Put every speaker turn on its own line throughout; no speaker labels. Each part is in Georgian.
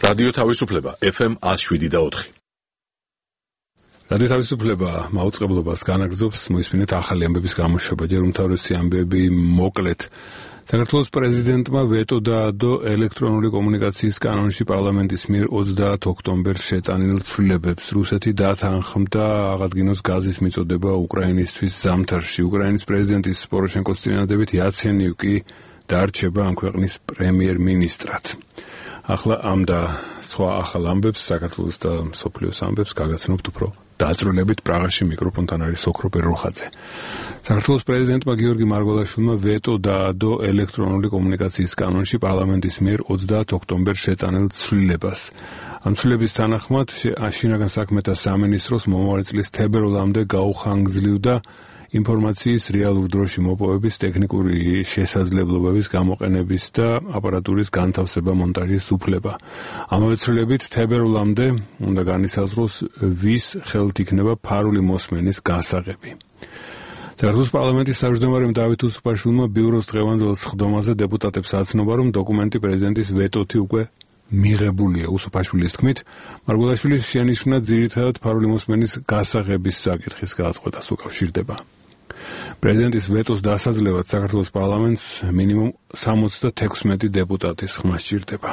რადიო თავისუფლება FM 107.4.
რადიო თავისუფლება მაუწყებლობას განაგრძობს, მოისმინეთ ახალი ამბების გამოშვება. ჯერ უმთავრესი ამბები მოკლედ. საქართველოს პრეზიდენტმა ვეტო დაადო ელექტრონული კომუნიკაციის კანონში პარლამენტის მიერ 30 ოქტომბერს შეტანილ ცვლილებებს. რუსეთი დათანხმდა აღადგინოს გაზის მიწოდება უკრაინისთვის ზამთარში. უკრაინის პრეზიდენტის პოროშენკოს წინადადებით იაცენიუკი დარჩება ამ ქვეყნის პრემიერ-მინისტრად. ახლა ამ და სხვა ახალ ამბებს საქართველოს და მსოფლიოს ამბებს გაგაცნობთ უფრო დაწვრილებით. პრაღაში მიკროფონთან არის ოქრო პეროხაძე. საქართველოს პრეზიდენტმა გიორგი მარგველაშვილმა ვეტო დაადო ელექტრონული კომუნიკაციის კანონში პარლამენტის მიერ 30 ოქტომბერს შეტანილ ცვლილებას. ამ ცვლილების თანახმად შინაგან საქმეთა სამინისტროს მომავალი წლის თებერვლამდე გაუხანგრძლივდა ინფორმაციის რეალურ დროში მოპოვების ტექნიკური შესაძლებლობების გამოყენების და აპარატურის განთავსება მონტაჟის უფლება. ამავე ცვლილებით თებერვლამდე უნდა განისაზღვროს ვის ხელთ იქნება ფარული მოსმენის გასაღები. საქართველოს პარლამენტის თავმჯდომარემ დავით უსუფაშვილმა ბიუროს დღევანდელ სხდომაზე დეპუტატებს აცნობა, რომ დოკუმენტი პრეზიდენტის ვეტოთი უკვე მიღებულია. უსუფაშვილის თქმით, მარგველაშვილის შენიშვნა ძირითადად ფარული მოსმენის გასაღების საკითხის გადაწყვეტას უკავშირდება. პრეზიდენტის ვეტოს დასაძლევად საქართველოს პარლამენტს მინიმუმ 76 დეპუტატის ხმა სჭირდება.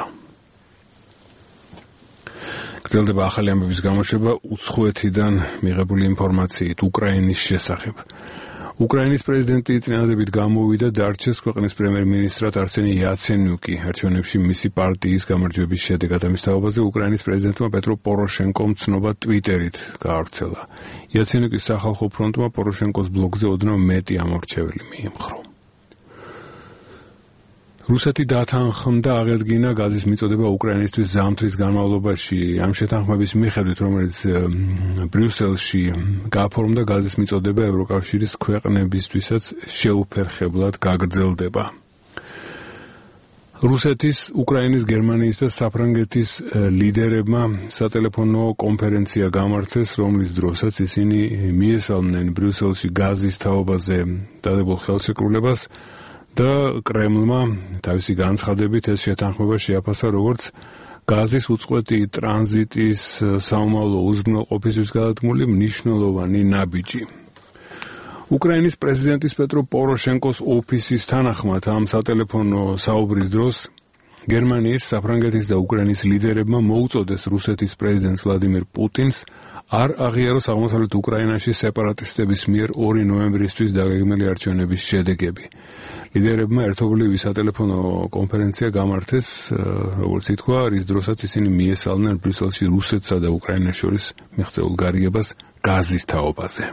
გრძელდება ახალი ამბების გამოშვება უცხოეთიდან მიღებული ინფორმაციით უკრაინის შესახებ. უკრაინის პრეზიდენტი წინადადებით გამოვიდა დარჩეს ქვეყნის პრემიერ-მინისტრად არსენი იაცენიუკი. არჩევნებში მისი პარტიის გამარჯვების შედეგად ამის თაობაზე უკრაინის პრეზიდენტმა პეტრო პოროშენკომ ცნობა ტვიტერით გაავრცელა. იაცენიუკის სახალხო ფრონტმა პოროშენკოს ბლოგზე ოდნავ მეტი ამორჩეველი მიემხრო. რუსეთი დათანხმდა აღედგინა გაზის მიწოდება უკრაინისთვის ზამთრის განმავლობაში. ამ შეთანხმების მიხედვით, რომელიც ბრიუსელში გააფორმდა, გაზის მიწოდება ევროკავშირის ქვეყნებისთვისაც შეუფერხებლად გაგრძელდება. რუსეთის, უკრაინის, გერმანიის და საფრანგეთის ლიდერებმა სატელეფონო კონფერენცია გამართეს, რომლის დროსაც ისინი მიესალმნენ ბრიუსელში გაზის თაობაზე დადებულ ხელშეკრულებას და კრემლმა თავისი განცხადებით ეს შეთანხმება შეაფასა როგორც გაზის უწყვეტი ტრანზიტის საომავლო უზრუნველყოფისთვის გადადგმული მნიშვნელოვანი ნაბიჯი. უკრაინის პრეზიდენტის პეტრო პოროშენკოს ოფისის თანახმად ამ სატელეფონო საუბრის დროს გერმანიის, საფრანგეთის და უკრაინის ლიდერებმა მოუწოდეს რუსეთის პრეზიდენტს ვლადიმირ პუტინს არ აღიაროს აღმოსავლეთ უკრაინაში სეპარატისტების მიერ 2 ნოემბრისთვის დაგეგმილი არჩევნების შედეგები. ლიდერებმა ერთობლივი სატელეფონო კონფერენცია გამართეს, როგორც ითქვა, რის დროსაც ისინი მიესალმნენ ბრიუსელში რუსეთსა და უკრაინას შორის მიღწეულ გარიგებას გაზის თაობაზე.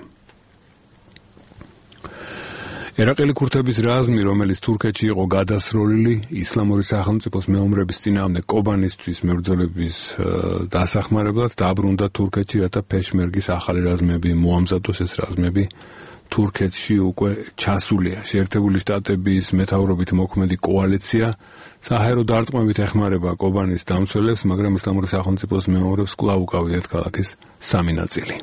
ერაყელი ქურთების რაზმი, რომელიც თურქეთში იყო გადასროლილი, ისლამური სახელმწიფოს მეომრების წინააღმდეგ კობანისთვის მებრძოლების დასახმარებლად დაბრუნდა თურქეთში, რათა ფეშმერგის ახალი რაზმები მოამზადოს. ეს რაზმები თურქეთში უკვე ჩასულია. შეერთებული შტატების მეთაურობით მოქმედი კოალიცია საჰაერო დარტყმებით ეხმარება კობანის დამცველებს, მაგრამ ისლამური სახელმწიფოს მეომრებს კვლავ უკავიათ ქალაქის სამი ნაწილი.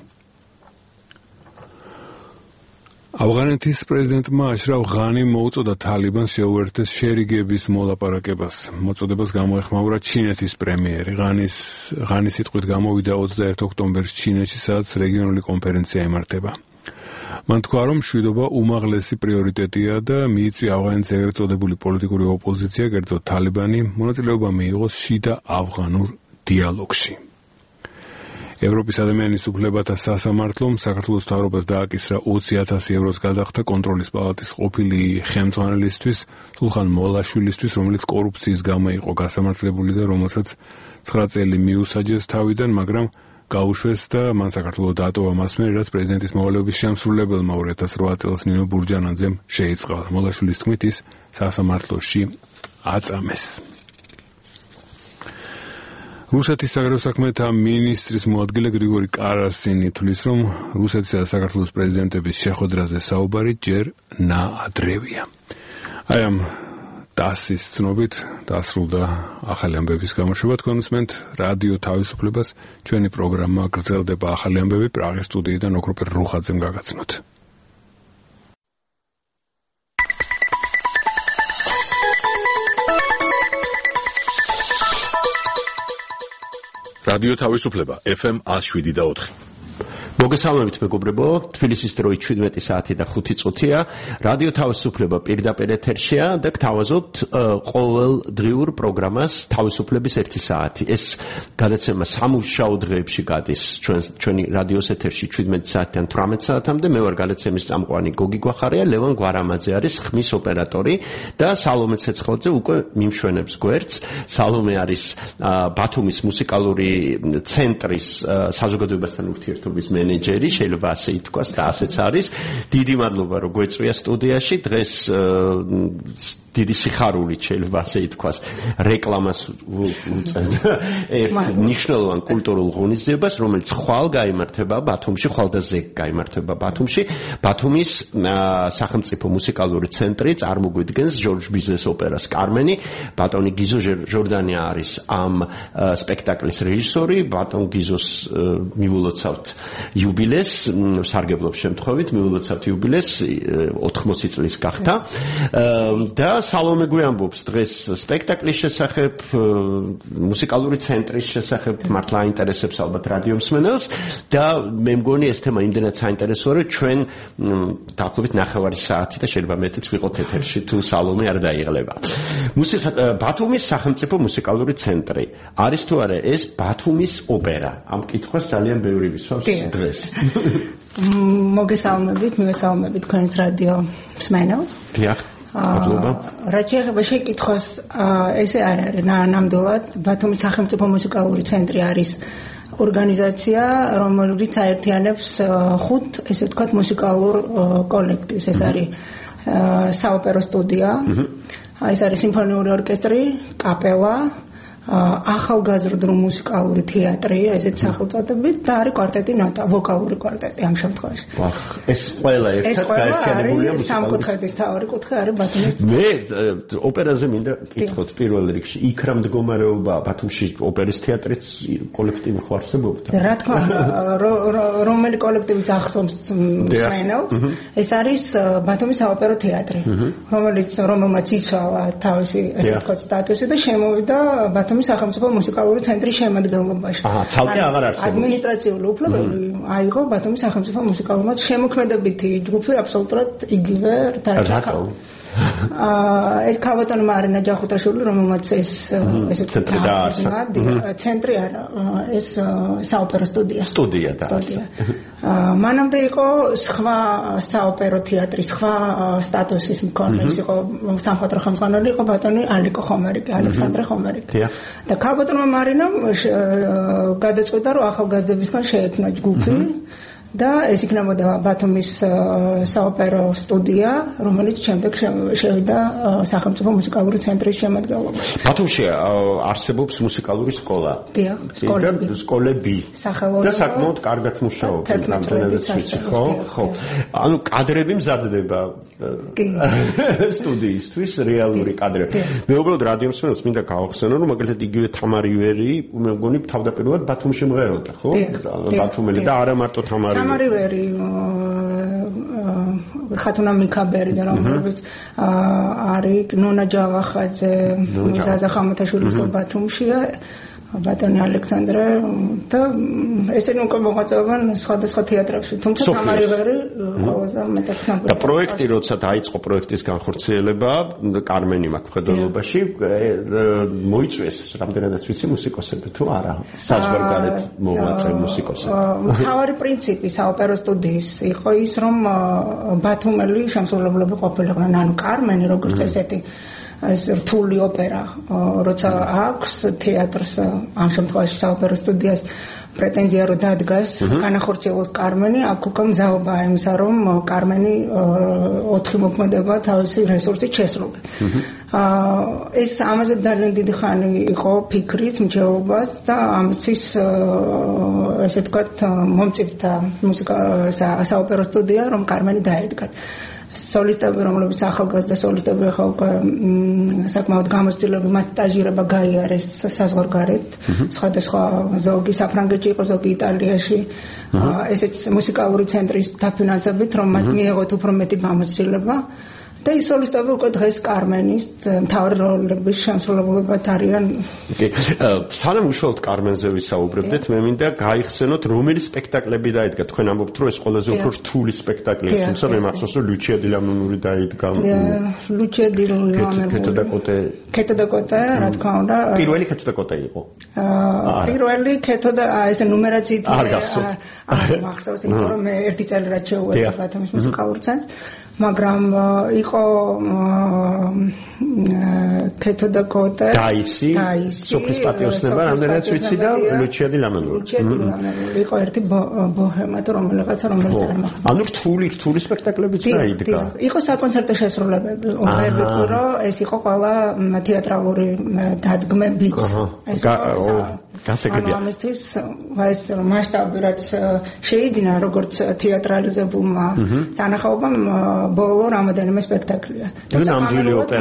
ავღანეთის პრეზიდენტმა აშრაფ ღანიმ მოუწოდა თალიბანს შეუერთდეს შერიგების მოლაპარაკებას. მოწოდებას გამოეხმაურა ჩინეთის პრემიერი. ღანის სიტყვით გამოვიდა 21 ოქტომბერს ჩინეთში, სადაც რეგიონული კონფერენცია იმართება. მან თქვა, რომ მშვიდობა უმაღლესი პრიორიტეტია და მიიწვია ავღანეთის ეგრეთ წოდებული პოლიტიკური ოპოზიცია, კერძოდ თალიბანი, მონაწილეობა მიიღოს შიდა ავღანურ დიალოგში. ევროპის ადამიანის უფლებათა სასამართლომ საქართველოს მთავრობას დააკისრა 20,000 ევროს გადახდა კონტროლის პალატის ყოფილი ხელმძღვანელისთვის, სულხან მოლაშვილისთვის, რომელიც კორუფციის გამო იყო გასამართლებული და რომელსაც 9 წელი მიუსაჯეს თავიდან, მაგრამ გაუშვეს და მან საქართველოს დაატოვა მასმერი, რაც პრეზიდენტის მოვალეობის შემსრულებელმა 2008 წელს ნინო ბურჯანაძემ შეიწყალა. მოლაშვილის თქმით, ის სასამართლოში აწამეს. რუსეთის საგარეო საქმეთა მინისტრის მოადგილე გრიგორი კარასინი თვლის, რომ რუსეთისა და საქართველოს პრეზიდენტების შეხვედრაზე საუბარი ჯერ ნაადრევია. აი ამ დასის ცნობით დასრულდა ახალი ამბების გამოშვება. თქვენ უსმენთ რადიო თავისუფლებას. ჩვენი პროგრამა გრძელდება. ახალი ამბები პრაღის სტუდიიდან ოქრო პეროხაძემ გაგაცნოთ.
რადიო თავისუფლება FM 107.4.
მოგესალმებით მეგობრებო, თბილისის დროი 17 საათი და 5 წუთია. რადიო თავისუფლება პირდაპირ ეთერშია და გთავაზობთ ყოველდღიურ პროგრამას თავისუფლების 1 საათი. ეს გადაცემა სამუშაო დღეებში გადის ჩვენი რადიოს ეთერში 17 საათიდან 18 საათამდე. მე ვარ გადაცემის წამყვანი გოგი გვახარია, ლევან გვარამაძე არის ხმის ოპერატორი და სალომე ცეცხლაძე უკვე მიმშვენებს გვერდს. სალომე არის ბათუმის მუსიკალური ცენტრის საზოგადოებასთან ურთიერთობის მენეჯერი, შეიძლება ასე ითქვას და ასეც არის. დიდი მადლობა რომ გვეწვია სტუდიაში. დღეს დიდი სიხარულით შეიძლება ასე ითქვას რეკლამას უწევთ ერთ მნიშვნელოვან კულტურულ ღონისძიებას, რომელიც ხვალ გაიმართება ბათუმში, ხვალ და ზეგ გაიმართება ბათუმში. ბათუმის სახელმწიფო მუსიკალური ცენტრი წარმოგვიდგენს ჯორჯ ბიზეს ოპერას კარმენი. ბატონი გიზო ჟორდანია არის ამ სპექტაკლის რეჟისორი. ბატონ გიზოს მიულოცავთ იუბილეს, სარგებლობს შემთხვევით, მიულოცავთ იუბილეს 80 წლის გახდა და სალომე გვიამბობს დღეს სპექტაკლის შესახებ, მუსიკალური ცენტრის შესახებ, მართლა აინტერესებს ალბათ რადიო მსმენელს და მე მგონი ეს თემა იმდენად საინტერესოა, რომ ჩვენ დაახლოებით 9 საათი და შეიძლება მეტიც ვიყოთ ეთერში თუ სალომე არ დაიღლება. ბათუმის სახელმწიფო მუსიკალური ცენტრი არის თუ არა ეს ბათუმის ოპერა? ამ კითხვას ძალიან ბევრი ვისვამს დღეს.
მოგესალმებით, მივესალმებით თქვენს რადიო მსმენელს.
დიახ.
რაც შეეხება შეკითხვას, ესე არ არის ნამდვილად. ბათუმის სახელმწიფო მუსიკალური ცენტრი არის ორგანიზაცია, რომელიც აერთიანებს 5, ესე ვთქვათ, მუსიკალურ კოლექტივს. ეს არის საოპერო სტუდია, ეს არის სიმფონიური ორკესტრი, კაპელა, ახალგაზრდული მუსიკალური თეატრი, ესეთ სახელწოდებით და არის კვარტეტი ნოტა, ვოკალური კვარტეტი ამ შემთხვევაში.
ეს ყველა ერთად გაერთიანებულია მუსიკალური.
სამკუთხედის თავი კუთხე არის ბათუმის.
მე ოპერაზე მინდა კითხოთ პირველ რიგში, იქ რა მდგომარეობა ბათუმში ოპერის თეატრიც კოლექტივი ხო არსებობდა?
რა თქმა უნდა, რომელი კოლექტივი ახსოვს მსმენელს, ეს არის ბათუმის საოპერო თეატრი, რომელმაც იცვალა თავისი ესე ვთქვათ სტატუსი და შემოვიდა ბათუმის სახელმწიფო მუსიკალური ცენტრის შემადგენლობაში.
ცალკე აღარ არსებობს.
ადმინისტრაციული უფლებები აიღო ბათუმის სახელმწიფო მუსიკალურმა შემოქმედებითი ჯგუფი აბსოლუტურად იგივე დარჩა. ეს ქალბატონი მარინა ჯახუტაშვილი, რომელმაც ეს ესე ცენტრი არა, ეს საოპერო სტუდია დაარსა. მანამდე იყო სხვა საოპერო თეატრი, სხვა სტატუსის მქონე, ის იყო სამხატვრო ხელმძღვანელი, იყო ბატონი ალიკო ხომერიკი, ალექსანდრე ხომერიკი. და ქალბატონმა მარინამ გადაწყვიტა, რომ ახალგაზრდებისგან შეექმნა ჯგუფი. და ეს იქნებოდა ბათუმის საოპერო სტუდია, რომელიც შემდეგ შევიდა სახელმწიფო მუსიკალური ცენტრის შემადგენლობაში.
ბათუმში არსებობს მუსიკალური სკოლა.
დიახ,
სკოლები. და საკმაოდ კარგად მუშაობს. რამდენადაც ვიცი, ხო? ხო. ანუ კადრები მზადდება სტუდიისთვის, რეალური კადრები. მე უბრალოდ რადიო მსმენელს მინდა გავახსენო, რომ მაგალითად იგივე თამარი ვერი, მე მგონი თავდაპირველად ბათუმში მღეროდა, ხო? ბათუმელი და არა მარტო თამარი
ვერი, ხათუნა მიქაბერი და რომლებიც არის ნონა ჯავახაძე, ზაზა ხამათაშვილის ბათუმშია, ბატონი ალექსანდრე და ესენი უკვე მოღვაწეობენ სხვადასხვა თეატრებში, თუმცა თამარი ვერი ყველაზე მეტად ნამდვილად.
და პროექტი, როცა დაიწყო პროექტის განხორციელება კარმენი მაკფედოლობაში, მოიწვიეს რამდენადაც ვიცი მუსიკოსები თუ არა, საზღვარგარეთ მოღვაწე მუსიკოსები.
მთავარი პრინციპი საოპერო სტუდიის იყო ის, რომ ბათუმელი შემსრულებლები ყოფილიყვნენ, ანუ კარმენი როგორც ესეთი ეს რთული ოპერა, როცა აქვს თეატრს, ამ შემთხვევაში საოპერო სტუდიას პრეტენზია რომ დადგას, განახორციელოს კარმენი, აქ უკვე მზაობაა იმისა, რომ კარმენი 4 მოქმედება თავისი რესურსით შესრულდა. ეს ამაზე ძალიან დიდი ხანი იყო ფიქრით, მჯერობას და ამისთვის ესე ვთქვათ მომწიფდა საოპერო სტუდია, რომ კარმენი დაედგათ. სოლისტები, რომლებიც ახალგაზრდა სოლისტები ხა უკვე საკმაოდ გამოცდილებული, მათ სტაჟირება გაიარეს საზღვარგარეთ, სხვადასხვა ზოგი საფრანგეთში იყო, ზოგი იტალიაში, ესეც მუსიკალური ცენტრის დაფინანსებით, რომ მათ მიიღოთ უფრო მეტი გამოცდილება. და ის სოლისტები უკვე დღეს კარმენის მთავარი როლების შემსრულებლებად არიან.
სანამ უშუალოდ კარმენზე ვისაუბრებდეთ, მე მინდა გაიხსენოთ, რომელი სპექტაკლები დაიდგა. თქვენ ამბობთ, რომ ეს ყველაზე უფრო რთული სპექტაკლია, თუმცა მე მახსოვს, რომ ლუჩია დი ლამუნური დაიდგა.
ლუჩია დი ლამუნური. ქეთო და კოტე, რა თქმა უნდა.
პირველი ქეთო და კოტე იყო.
პირველი ქეთო და ეს ნუმერაციით არ მახსოვს, იმიტომ რომ მე ერთი წელი რაც შეუერთდა ბათუმის მუსიკალურ ცენტრს, მაგრამ იყო ქეთო და კოტე,
დაისი, სოფლის პატიოსნება, რამდენიც ვიცი და ლუჩია დი ლამუნური.
ლუჩია დი ლამუნური იყო ერთი ბოჰემა თუ რომელიღაცა რომელიც არ მახსოვს.
ანუ რთული სპექტაკლებიც დაიდგა.
იყო საკონცერტო შესრულებები. ვერ ვიტყვი რომ ეს იყო ყველა თეატრალური დადგმებიც. ეს
გასაგებია.
ამისთვის ეს მასშტაბი რაც შეიძინა როგორც თეატრალიზებულმა წანახაობამ ბოლო რამოდენიმე სპექტაკლია.
ნამდვილი ოპერა.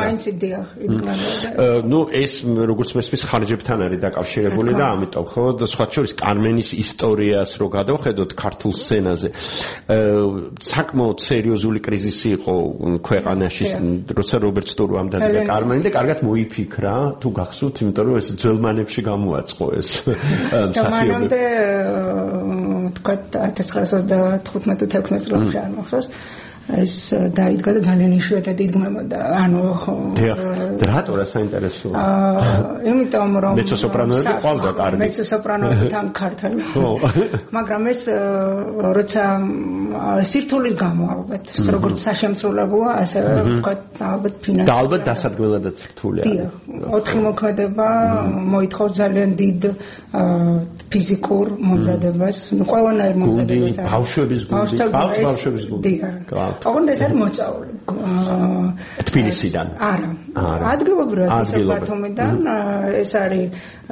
ნუ
ეს როგორც მესმის ხარჯებთან არის დაკავშირებული და ამიტომ ხო სხვა შორის კარმენის ისტორიას რო გადავხედოთ ქართულ სცენაზე. საკმაოდ სერიოზული კრიზისი იყო ქვეყანაში, როცა რობერტ სტურვამ დადგა კარმენი და კარგად მოიფიქრა, თუ გახსოვთ, იმიტომ რომ ეს ძველმანებში გამოაწყო ეს
მანამდე თქვა 1915-16 წლებში არ მახსოვს ეს დაიდგა და ძალიან იშვიათად იდგმებოდა. ანუ
რატო რა საინტერესოა?
იმიტომ რომ
მეცო-სოპრანოები ყავდა კარგი.
მეცო-სოპრანოები თან ქართალი. მაგრამ ეს როცა სირთულის გამო ალბათ, როგორც საშემსრულებლო, ასევე თქვა ალბათ ფინანსურად.
და ალბათ დასადგმელადაც რთული არის.
4 მოქმედება მოითხოვს ძალიან დიდ ფიზიკურ მომზადებას, ყველანაირ მომზადებას.
ბავშვების გუნდი.
ოღონდ ეს არის მოწაული.
თბილისიდან.
არა. ადგილობრივად ისე ბათუმიდან ეს არის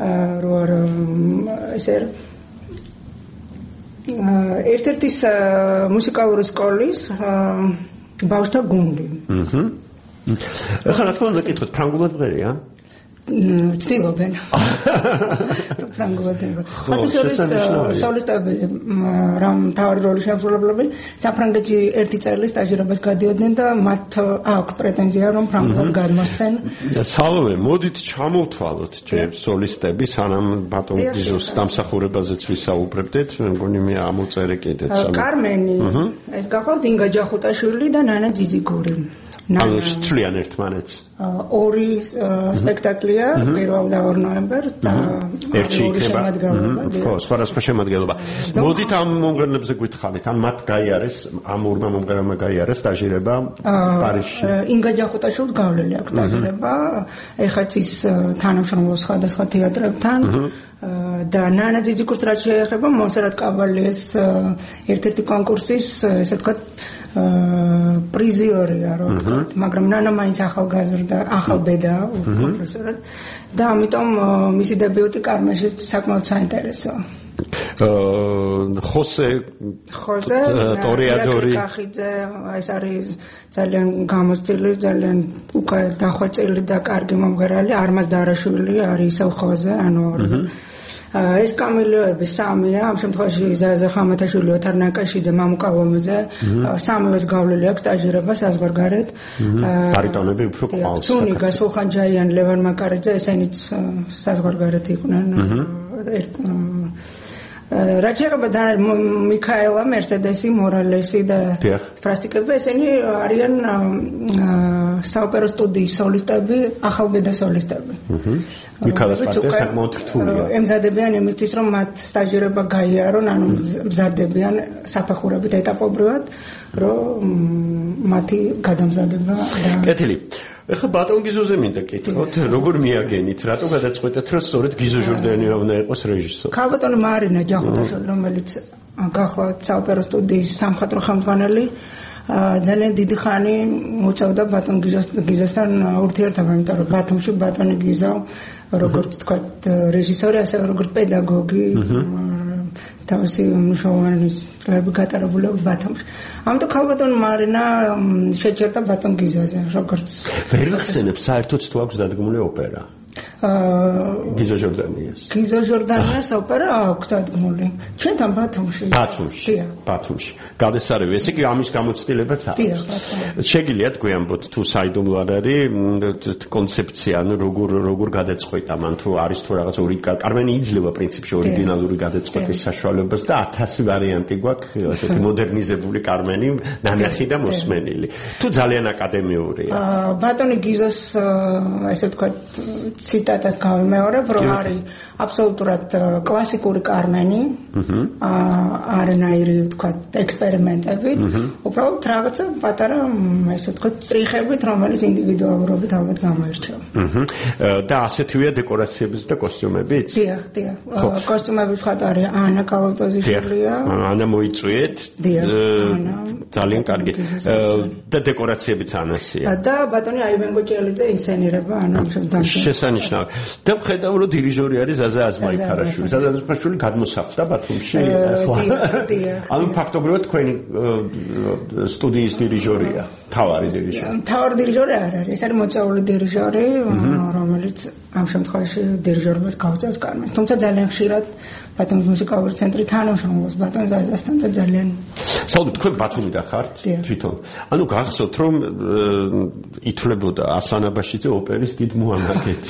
ერთ-ერთი მუსიკალური სკოლის ბავშვთა გუნდი.
ახლა რა თქმა უნდა კითხოთ, ფრანგულად მღერია?
ცდილობენ. ფრანგულად. ხათუშორის სოლისტები რამ თავი როლის შემსრულებლები საფრანგეთში ერთი წელი სტაჟირებას გადიოდნენ და მათ აქვს პრეტენზია რომ ფრანგულად გადმოსცენ.
სალომე, მოდით ჩამოვთვალოთ ჯერ სოლისტები, სანამ ბატონ გიზოს დამსახურებაზეც ვისაუბრებდეთ, მე მგონი მე ამოწერე კიდეც.
კარმენი, ეს გახლავთ ინგა ჯახუტაშვილი და ნანა ჯიჯიგური.
ანუ ცვლიან ერთმანეთს.
ორი სპექტაკლია, 1 და 2 ნოემბერს და
ერთი იქნება. ხო, სხვადასხვა შემადგენლობა. მოდით ამ მომღერლებზე გითხარით, ან მათ გაიარეს, ამ ორმა მომღერალმა გაიარეს სტაჟირება პარიზში.
ინგა ჯახუტაშვილს გავლილი აქვს სტაჟირება, ეხაც ის თანამშრომლობს სხვადასხვა თეატრებთან. და ნანა ჯიჯიკურს რაც შეეხება მონსერატ კაბალიეს ერთ-ერთი კონკურსის, ესე ვთქვათ, პრიზიორია, რომ ვთქვათ, მაგრამ ნანა მაინც ახალბედაა უპროფესორად და ამიტომ მისი დებიუტი კარმენში საკმაოდ საინტერესოა.
ხოსე ტორიადორი
კახიძე ეს არის ძალიან გამოცდილი, ძალიან უკვე დახვეწილი და კარგი მომღერალი. არმაზ დარაშვილი არის ისევ ხოზე, ანუ ეს კამილოები სამია, ამ შემთხვევაში ზაზა ხამათაშვილი, ოთარ ნაკაშიძე, მამუკა ლომიძე, სამივეს გავლილი აქვს სტაჟირება საზღვარგარეთ.
ბარიტონები უფრო ყავს.
ცუნიგა, სულხან-ჯაიანი, ლევან მაკარიძე, ესენიც საზღვარგარეთ იყვნენ. რაც შეეხება მიქაელა, მერსედესი, მორალესი და პრასტიკები, ესენი არიან საოპერო სტუდიის სოლისტები, ახალბედა სოლისტები.
მიქაელას პარტია საკმაოდ რთულია.
ემზადებიან იმისთვის, რომ მათ სტაჟირება გაიარონ, ანუ მზადდებიან საფეხურებით ეტაპობრივად, რომ მათი გადამზადება და
კეთილი. ეხლა ბატონ გიზოზე მინდა კითხოთ, როგორ მიაგენით, რატო გადაწყვეტეთ, რომ სწორედ გიზო ჟორდანია უნდა იყოს რეჟისორი?
ქალბატონი მარინა ჯახუტაშვილი, რომელიც გახლავთ საოპერო სტუდიის სამხატვრო ხელმძღვანელი, ძალიან დიდი ხანი მოწევდა ბატონ გიზოსთან ურთიერთობა, იმიტომ რომ ბათუმში ბატონი გიზო, როგორც თქვათ, რეჟისორი, ასევე როგორც პედაგოგი, თავისი მნიშვნელოვანი წლები გატარებული აქვს ბათუმში. ამიტომ ქალბატონ მარინა შეჭერდა ბატონ გიზოზე, როგორც
ვერ ვიხსენებ, საერთოდ თუ აქვს დადგმული ოპერა. გიზო ჟორდანიას.
გიზო ჟორდანიას ოპერა აქვს დადგმული. ჩვენთან ბათუმში.
ბათუმში. გადასარევი, ესე იგი ამის გამოცდილებაც აქვს. შეგიძლიათ გვიამბოთ თუ საიდუმლო არ არის კონცეფცია, ანუ როგორ გადაწყვეტა მან თუ არის თუ რაღაც ორი კარმენი იძლევა პრინციპში ორიგინალური გადაწყვეტის საშუალებას და 1000 ვარიანტი გვაქვს, ესეთი მოდერნიზებული კარმენი, ნანახი და მოსმენილი. თუ ძალიან აკადემიურია.
ბატონი გიზოს ესე ვთქვათ ციტატას გავიმეორებ, რომ არის აბსოლუტურად კლასიკური კარმენი, არანაირი ვთქვათ ექსპერიმენტები, უბრალოდ რაღაცა პატარა ესე ვთქვათ წრიხებით, რომელიც ინდივიდუალურობით ალბათ გამოირჩევა.
და ასეთივეა დეკორაციებიც და კოსტიუმებიც?
დიახ. კოსტიუმების ხათ არის ანა კალოტოზიშვილია.
ანა მოიწვიეთ. ძალიან კარგი. და დეკორაციებიც ანასია.
და ბატონი აივენგოჭელიძე ინსცენირება ანა
შესანიშნავი. და ვხედავ რომ დირიჟორი არის ზაზა აზმაიფარაშვილი. ზაზა აზმაიფარაშვილი გადმოსახლდა ბათუმში. ანუ ფაქტობრივად თქვენი სტუდიის დირიჟორია, თავარი დირიჟორი.
თავარი დირიჟორი არ არის, ეს არის მოწვეული დირიჟორი, რომელიც ამ შემთხვევაში დირიჟორობას გაუწევს კარმენს. თუმცა ძალიან ხშირად ბათუმის მუსიკალური ცენტრი თანამშრომლობს ბატონ ზაზასთან და ძალიან
საუბრობთ თქვენ ბათუმიდან ხართ თვითონ. ანუ გახსოვთ რომ ითვლებოდა ასლანაბაშიძე ოპერის დიდ მოამაგეთ.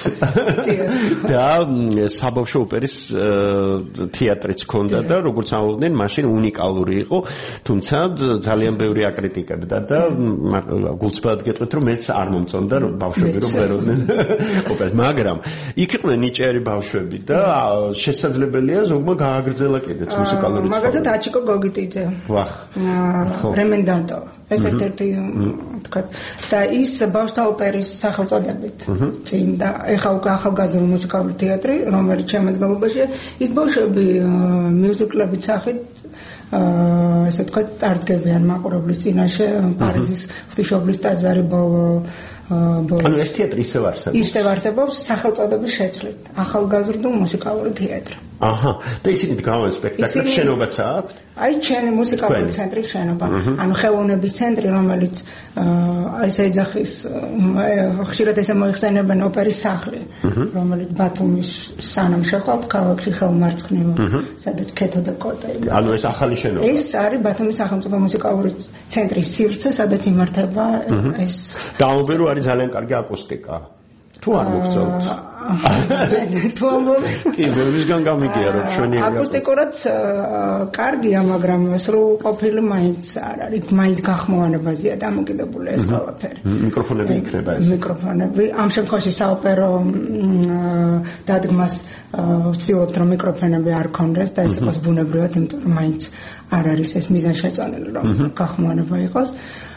და საბავშვო ოპერის თეატრიც ჰქონდა და როგორც ამბობდნენ მაშინ უნიკალური იყო, თუმცა ძალიან ბევრი აკრიტიკებდა და გულწრფელად გეტყვით რომ მეც არ მომწონდა რომ ბავშვები რომ წეროდნენ ოპერას, მაგრამ იქ იყვნენ ნიჭიერი ბავშვები და შესაძლებელია ზოგმა გააგრძელა კიდეც მუსიკალური ცხოვრება.
მაგალითად აჩიკო გოგიტიძე.
ვახ.
რემენდანტო. ეს ერთ-ერთი ვთქვათ და ის ბავშვთა ოპერის სახელწოდებით წინ და ეხლა უკვე ახალგაზრდული მუსიკალური თეატრი, რომელიც შემადგენლობაშია, ის ბავშვები მიუზიკლებით სახით ესე ვთქვათ წარდგებიან მაყურებლის წინაშე პარიზის ღვთისმშობლის ტაძარი ბოლო
ანუ ეს თეატრი
ისევ არსებობს სახელწოდების შეცვლით ახალგაზრდულ მუსიკალური თეატრი.
აჰა, და ისინი დგამენ სპექტაკლებს, შენობაც აქვს?
აი ჩვენი მუსიკალური ცენტრის შენობა, ანუ ხელოვნების ცენტრი, რომელიც ესე ეძახის ხშირად ესე მოიხსენებენ ოპერის სახლი, რომელიც ბათუმის სანამ შეხვალთ ქალაქში ხელმარცხნივ, სადაც ქეთო და კოტა.
ანუ ეს ახალი შენობა.
ეს არის ბათუმის სახელმწიფო მუსიკალური ცენტრის სივრცე, სადაც იმართება ეს.
დაუბერო არის ძალიან კარგი აკუსტიკა. თუ არ მოგწონთ?
თუ ამბობ?
კი, მისგან გამიგია რომ ჩვენი
აკუსტიკურად კარგია, მაგრამ სრულყოფილი მაინც არ არის. მაინც გახმოვანებაზეა დამოკიდებული ეს ყველაფერი.
მიკროფონები იქნება ეს.
მიკროფონები. ამ შემთხვევაში საოპერო დადგმას ვცდილობთ რომ მიკროფონები არ ქონდეს და ეს იყოს ბუნებრივად, იმიტომ რომ მაინც არ არის ეს მიზანშეწონილი რომ გახმოვანება იყოს.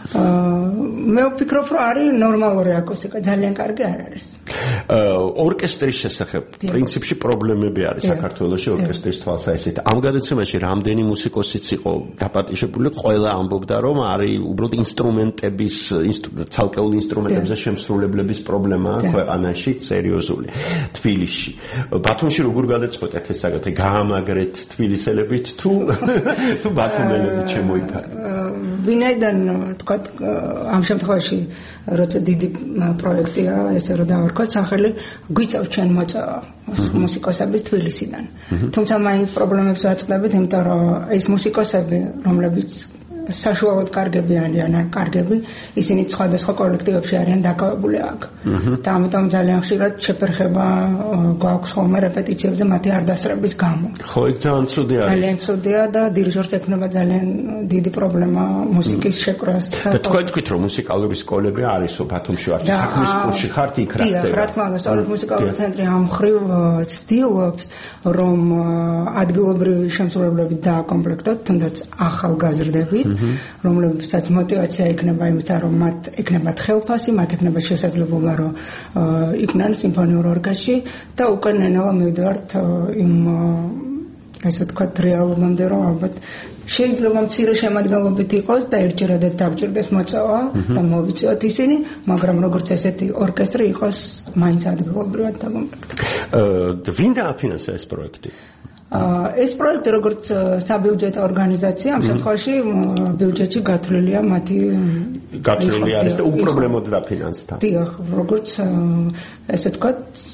მე ვფიქრობ რომ არის ნორმალური აკუსტიკა, ძალიან კარგი არ არის.
ორკესტრის შესახებ პრინციპში პრობლემები არის საქართველოში ორკესტრის თვალსაზრისით. ამ გადაცემაში რამდენი მუსიკოსიც იყო დაპატიჟებული, ყველა ამბობდა რომ არის უბრალოდ ინსტრუმენტების ცალკეულ ინსტრუმენტებზე შემსრულებლების პრობლემაა ქვეყანაში სერიოზული. თბილისში, ბათუმში როგორ გადაწყვეტეთ ეს საკითხი? გაამაგრეთ თბილისელებით თუ ბათუმელებით შემოიფარეთ?
ვინაიდან თქვათ ამ შემთხვევაში როცა დიდი პროექტია ესე რომ დავარქვათ სახელი გვიწევს ჩვენ მოწევა მუსიკოსების თბილისიდან. თუმცა მაინც პრობლემებს ვაწყდებით, იმიტომ რომ ეს მუსიკოსები, რომლებიც საშუალოდ კარგები არიან, კარგები, ისინი სხვადასხვა კოლექტივებში არიან დაკავებული აქ. და ამიტომ ძალიან ხშირად შეფერხება გვაქვს ხოლმე რეპეტიციებზე მათი არ დასწრების გამო.
ხო, ეგ ძალიან ცუდი არის.
ძალიან ცუდია და დირიჟორს ექნება ძალიან დიდი პრობლემა მუსიკის შეკრას.
და თქვენ თქვით რომ მუსიკალური სკოლები არისო ბათუმში ვართ, საქმის კურსში ხართ იქ რა ხდება?
რა თქმა უნდა, სწორედ მუსიკალური ცენტრი ამ მხრივ ცდილობს რომ ადგილობრივი შემსრულებლები დააკომპლექტოთ, თუნდაც ახალგაზრდებით, რომლებსაც мотиваცია ექნება იმით, რომ მათ ექნებათ ხელფასი, მათ ექნებათ შესაძლებლობა, რომ იყვნენ სიმფონიურ ორკესტრში და უკვე ნელა მივდივართ იმ ასე ვთქვათ რეალობამდე, რომ ალბათ შეიძლება მცირე შემადგენლობით იყოს და ერთჯერადად დაგჭირდეს მოწევა და მოვიწევთ ისინი, მაგრამ როგორც ესეთი ორკესტრი იყოს მაინც ადგილობრივად დაკომპლექტებული.
ვინ დააფინანსა ეს პროექტი?
ეს პროექტი როგორც საბიუჯეტო ორგანიზაცია ამ შემთხვევაში ბიუჯეტში გათვლილია მათი
გათვლილი არის და უპრობლემოდ დაფინანსდა.
დიახ, როგორც ესე ვთქვათ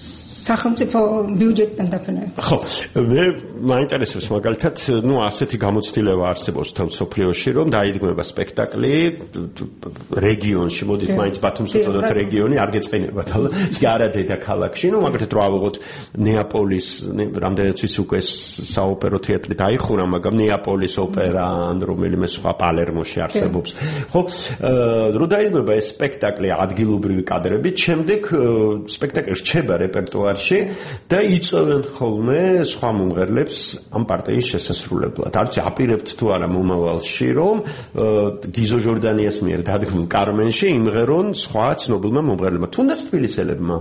სახელმწიფო ბიუჯეტიდან დაფინანსება.
ხო, მე მაინტერესებს მაგალითად, ასეთი გამოცდილება არსებობს თელ სოფლიოში, რომ დაიდგმება სპექტაკლი რეგიონში, მოდით მაინც ბათუმს უწოდოთ რეგიონი, არ გეწყინებათ, ალბათ, კი არა დედაქალაქში, მაგალითად რო ავიღოთ ნეაპოლის, რამდენიც ის უკვე საოპერო თეატრი დაიხურა, მაგრამ ნეაპოლის ოპერა ან რომელიმე სხვა პალერმოში არსებობს. ხო, რო დაიდგმება ეს სპექტაკლი ადგილობრივი კადრებით, შემდეგ სპექტაკლი რჩება რეპერტუარში და იწვევენ ხოლმე სხვა მომღერლებს ამ პარტიის შესასრულებლად. არც აპირებთ თუ არა მომავალში, რომ გიზო ჟორდანიას მიერ დადგმულ კარმენში იმღერონ სხვა ცნობილმა მომღერლებმა, თუნდაც თბილისელებმა.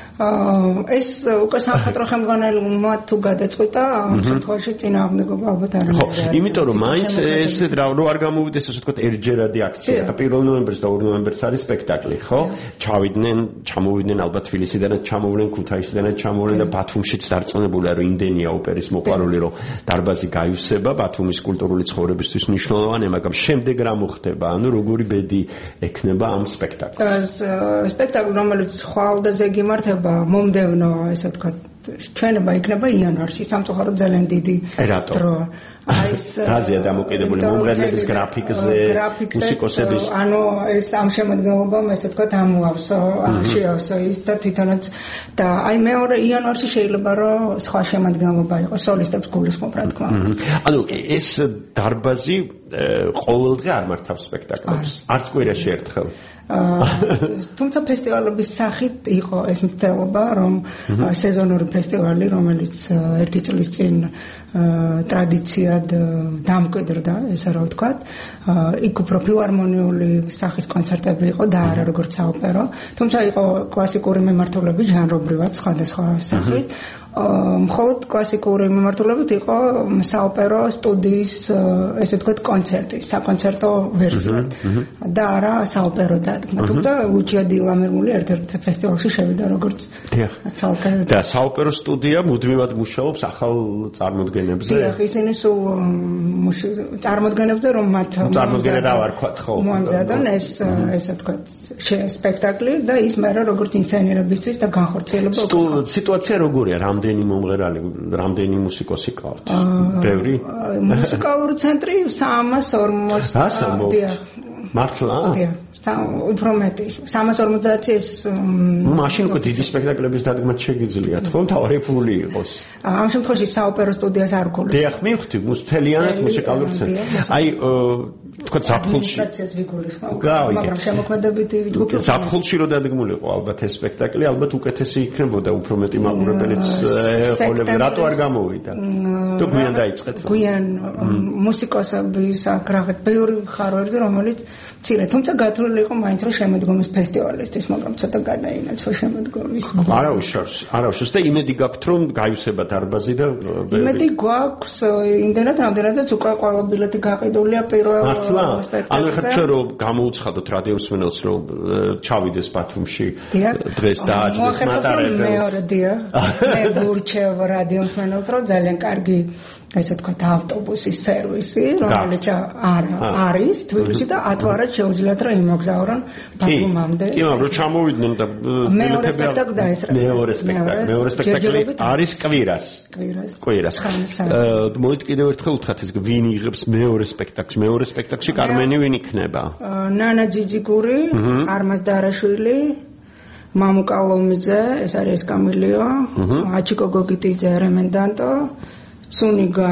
ეს უკვე სამხატვრო ხელმძღვანელმა თუ გადაწყვიტა, ამ შემთხვევაში წინააღმდეგობა ალბათ არ
ხო, იმიტომ რომ მაინც ეს რო არ გამოვიდეს ასე ვთქვათ ერთჯერადი აქცია და 1 ნოემბერს და 2 ნოემბერს არის სპექტაკლი, ხო? ჩამოვიდნენ ალბათ თბილისიდანაც ჩამოვლენ, ქუთაისიდანაც ჩამოვლენ და ბათუმშიც დარწმუნებულია რომ იმდენია ოპერის მოყვარული, რომ დარბაზი გაივსება ბათუმის კულტურული ცხოვრებისთვის მნიშვნელოვანია, მაგრამ შემდეგ რა მოხდება? ანუ როგორი ბედი ექნება ამ სპექტაკლს?
სპექტაკლი რომელიც ხვალდაზე გიმართება მომდევნო, ესე ვთქვათ, ჩვენება იქნება იანვარში, სამწუხაროდ ძალიან დიდი დრო. აი ეს
რაზეა დამოკიდებული მომღერლების გრაფიკზე, მუსიკოსების.
ანუ ეს ამ შემოდგომამ, ესე ვთქვათ, ამოავსო, შეავსო ის და თვითონაც და აი მეორე იანვარში შეიძლება რომ სხვა შემოდგომობა იყოს, სოლისტებს გულისხმობ, რა თქმა უნდა.
ანუ ეს დარბაზი ყოველდღე არ მართავს სპექტაკლებს, არც კვირაში ერთხელ.
თუმცა ფესტივალების სახით იყო ეს მცდელობა, რომ სეზონური ფესტივალი, რომელიც ერთი წლის წინ ტრადიციად დამკვიდრდა, ესე რა ვთქვათ, იქ უფრო ფილარმონიული სახის კონცერტები იყო და არა როგორც საოპერო, თუმცა იყო კლასიკური მიმართულები ჟანრობრივად სხვადასხვა სახის. მხოლოდ კლასიკური მიმართულებით იყო საოპერო სტუდიის, ესე ვთქვათ, კონცერტი, საკონცერტო ვერსიად და არა საოპერო დადგმა. თუმცა ლუჩია დი ლამერმული ერთ-ერთ ფესტივალში შევიდა როგორც ცალკე
და საოპერო სტუდია მუდმივად მუშაობს ახალ წარმოდგენებზე.
დიახ, ისინი სულ წარმოდგენებზე, რომ მათ
წარმოდგენა რა ვარქვათ, ხო?
მომზადონ ესე ვთქვათ, სპექტაკლი და ის მერე როგორც ინსცენირებისთვის და განხორციელება
სიტუაცია როგორია? რამდენი მომღერალი, რამდენი მუსიკოსი ყავთ? ბევრი?
მუსიკალური ცენტრი 340.
დიახ. მართლა?
დიახ. უფრო მეტი 350 ეს
მაშინ უკვე დიდი სპექტაკლების დადგმაც შეგიძლიათ, ხო? მთავარი ფული იყოს.
ამ შემთხვევაში საოპერო სტუდიას არ გქონდა.
დიახ, მივხვდი, მთლიანად მუსიკალური ცენტრი. აი, თქვა ზაფხულში.
მაგრამ შემოქმედებითი ჯგუფი.
ზაფხულში რო დადგმულიყო ალბათ ეს სპექტაკლი, ალბათ უკეთესი იქნებოდა, უფრო მეტი მაყურებელიც ხოლმე რატო არ გამოვიდა? და გვიან დაიწყეთ.
გვიან მუსიკოსების აკრაღეთ ბევრი ხარვერზე, რომელიც მცირე, თუმცა გათვლილი იყო მაინც რომ შემოდგომის ფესტივალისთვის, მაგრამ ცოტა გადაინაცვლა შემოდგომის.
არა უშავს და იმედი გაქვთ რომ გაივსება დარბაზი და
იმედი გვაქვს იმდენად რამდენადაც უკვე ყველა ბილეთი გაყიდულია პირველ სპექტაკლზე.
ანუ ხა ჩვენ რომ გამოუცხადოთ რადიოსმენელს რომ ჩავიდეს ბათუმში დღეს და აჯდეს მატარებელს.
მეორე დიახ. მე ვურჩევ რადიოსმენელს რომ ძალიან კარგი ესე ვთქვათ ავტობუსის სერვისი, რომელიც არის თბილისში და ათვარად შეუძლიათ რომ იმოგზაურონ ბათუმამდე.
კი, მაგრამ ჩამოვიდნენ და
მეორე სპექტაკლი დაესწრა.
მეორე სპექტაკლი არის კვირას. მოდით კიდევ ერთხელ უთხრათ ეს ვინ იღებს მეორე სპექტაკლში? მეორე სპექტაკლში კარმენი ვინ იქნება?
ნანა ჯიჯიგური, არმაზ დარაშვილი, მამუ კალომიძე, ეს არის ესკამილიო, აჩიკო გოგიტიძე, რემენდანტო, ცუნიგა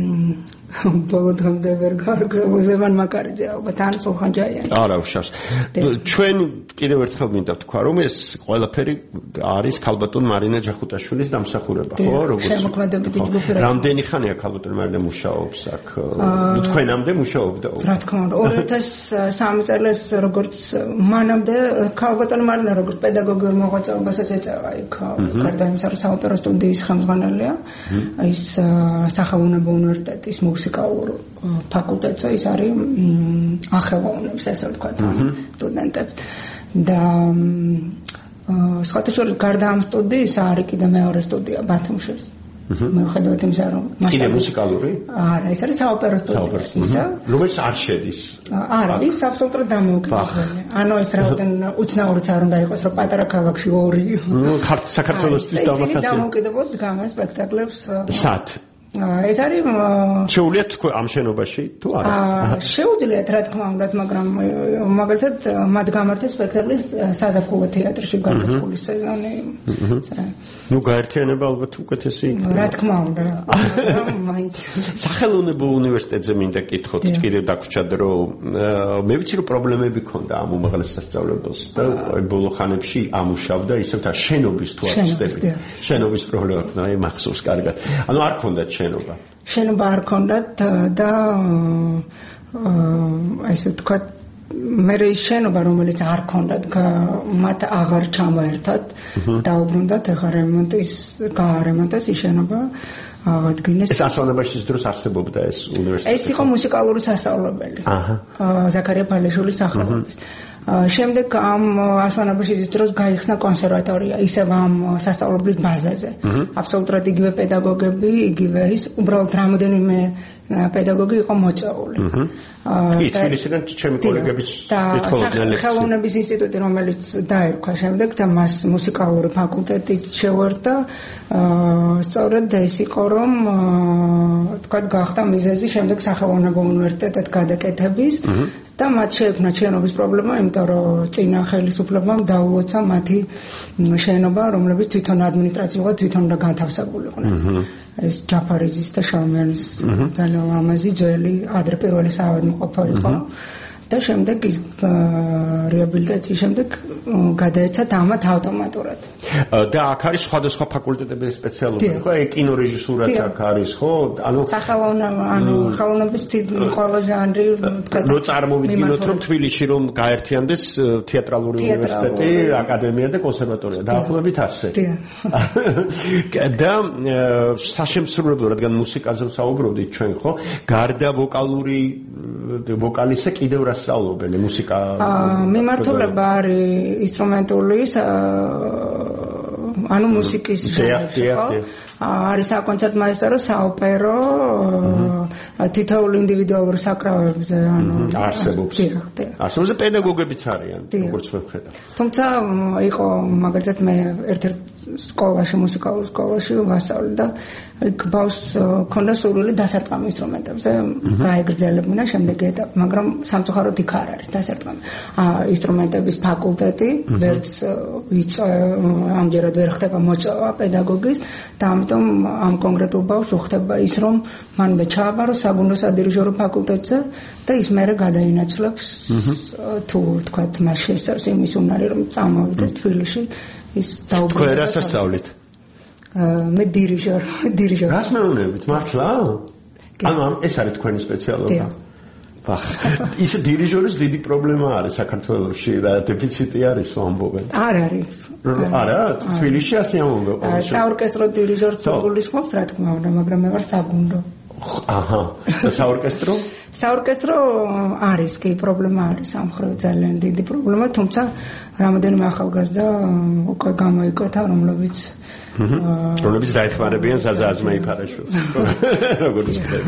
ბოლოდღემდე ვერ გარკვევან მაკარიძე ალბათ ან სულხანჯაიანი.
არა უშავს. ჩვენ კიდევ ერთხელ მინდა ვთქვა რომ ეს ყველაფერი არის ქალბატონ მარინა ჯახუტაშვილის დამსახურება, ხო? როგორც
შემოქმედებითი ჯგუფი.
რამდენი ხანია ქალბატონ მარინა მუშაობს აქ? თქვენამდე მუშაობდა?
რა თქმა უნდა, 2003 წელს როგორც მანამდე ქალბატონ მარინა როგორც პედაგოგიურ მოღვაწეობასაც ეწევა იქ. გარდა იმისა, რომ საოპერო სტუდიის ხელმძღვანელია, ის სახელმწიფო უნივერსიტეტის მუსიკალურ ფაკულტეტზე ის არის ახელოვნებს, ესე ვთქვათ, სტუდენტებს. და სხვათა შორის გარდა ამ სტუდიის არის კიდე მეორე სტუდია ბათუმში. მიუხედავად იმისა, რომ
კიდე მუსიკალური?
არა, ეს არის საოპერო სტუდია.
რომელიც არ შედის.
არა, ის აბსოლუტურად დამოუკიდებელი. ანუ ეს რაოდენ უცნაურიც არ უნდა იყოს, რომ პატარა ქალაქში ორი.
საქართველოსთვის დამახასიათებელი.
ეს დამოუკიდებლად გამოს სპექტაკლებს.
სად?
ეს არის
შეუძლიათ თქვენ ამ შენობაში თუ არა?
შეუძლიათ რა თქმა უნდა, მაგრამ მაგალითად მათ გამართეს სპექტაკლის საზაფხულო თეატრში გაზაფხულის სეზონი.
ნუ გაერთიანება ალბათ უკეთესი იქნება.
რა თქმა უნდა. მაინც
სახელმწიფო უნივერსიტეტზე მინდა კითხოთ კიდევ დაგვრჩათ რომ მე ვიცი რომ პრობლემები ქონდა ამ უმაღლეს სასწავლებელს და ბოლო ხანებში ამუშავდა ისევ და შენობის თუ არ ვწდები. შენობის პრობლემა ქონდა, აი მახსოვს კარგად. ანუ არ ქონდა შენობა არ ქონდათ და ასე თქვა მე ის შენობა რომელიც არ ქონდათ მათ აღარ ჩამოერთათ დაუბრუნდათ ახლა გარემონტეს ის შენობა აღადგინეს ეს ასწავლებაშის დროს არსებობდა ეს უნივერსიტეტი
ეს იყო მუსიკალური სასწავლებელი ზაქარია ფალეშვილის სახელობის შემდეგ ამ ასწავლებაშის დროს გაიხსნა კონსერვატორია ისევ ამ სასწავლებლის ბაზაზე აბსოლუტურად იგივე პედაგოგები იგივე ის უბრალოდ რამოდენიმე პედაგოგი იყო მოწვეული
კი თბილისიდან ჩემი კოლეგებიც კითხულობდნენ ლექციებს
ხელოვნების ინსტიტუტი რომელიც დაერქვა შემდეგ და მას მუსიკალური ფაკულტეტი შეუერთდა სწორედ ეს იყო რომ თქვა გახდა მიზეზი შემდეგ სახელოვნებო უნივერსიტეტად გადაკეთების და მათ შეექმნა შენობის პრობლემა, იმიტომ რომ წინა ხელისუფლებამ დაულოცა მათი შენობა, რომლებიც თვითონ ადმინისტრაციულად თვითონ უნდა განთავსებულიყვნენ. ეს ჯაფარიძის და შალმიანის ძალიან ლამაზი ძველი ადრე პირველი საავადმყოფო იყო. და შემდეგ ის რეაბილიტაციის შემდეგ გადაეცა დამათ ავტომატურად.
და აქ არის სხვადასხვა ფაკულტეტების სპეციალობები, ხო? კინორეჟისურაც აქ არის, ხო? ანუ
ხელოვნების ყველა ჟანრი,
რო წარმოვიდგინოთ, რომ თბილისში რომ გაერთიანდეს თეატრალური უნივერსიტეტი, აკადემია და კონსერვატორია, დაახლოებით ასე. და საშემსრულებლო, რადგან მუსიკაზე ვსაუბრობდით ჩვენ, ხო? გარდა ვოკალური ვოკალისა კიდევ რა სწავლობენ მუსიკა
მიმართულება არის ინსტრუმენტული ანუ მუსიკის ჟანრი არის საკონცერტო მაესტრო საოპერო თითოეული ინდივიდუალური საკრავებზე ანუ
არსებობს პედაგოგებიც არიან როგორც ვხედავ
თუმცა იყო მაგალითად მე ერთ-ერთ სკოლაში მუსიკალურ სკოლაში ვასწავლე და იქ ბავშვს ქონდა სურვილი დასარტყამ ინსტრუმენტებზე გაეგრძელებინა შემდეგი ეტაპი მაგრამ სამწუხაროდ იქ არ არის დასარტყამ ინსტრუმენტების ფაკულტეტი ვერც ამჯერად ვერ ხდება მოწვევა პედაგოგის და ამიტომ ამ კონკრეტულ ბავშვს უხდება ის რომ მან უნდა ჩააბაროს საგუნდო სადირიჟორო ფაკულტეტზე და ის მერე გადაინაცვლებს თუ თქვათ მას შესწავს იმის უნარი რომ წამოვიდეს თბილისში ის დაუბრუნდა.
თქვენ რას ასწავლით?
მე დირიჟორი.
რას მეუბნებით? მართლა? ანუ ეს არის თქვენი სპეციალობა? ბახ. ის დირიჟორის დიდი პრობლემა არის საქართველოში და დეფიციტი არის ამბობენ.
არ არის.
არა, თბილისში ასე ამბობენ.
საორკესტრო დირიჟორს გულისხმობთ, რა თქმა უნდა, მაგრამ მე ვარ საგუნდო.
აჰა. და საორკესტრო?
საორკესტრო არის კი პრობლემა არის ამ ხრივ ძალიან დიდი პრობლემა, თუმცა რამოდენიმე ახალგაზრდა უკვე გამოიკვეთა, რომლებიც
დაეხმარებიან საზაზმეი ფარაშვილს. როგორც ვთქვი.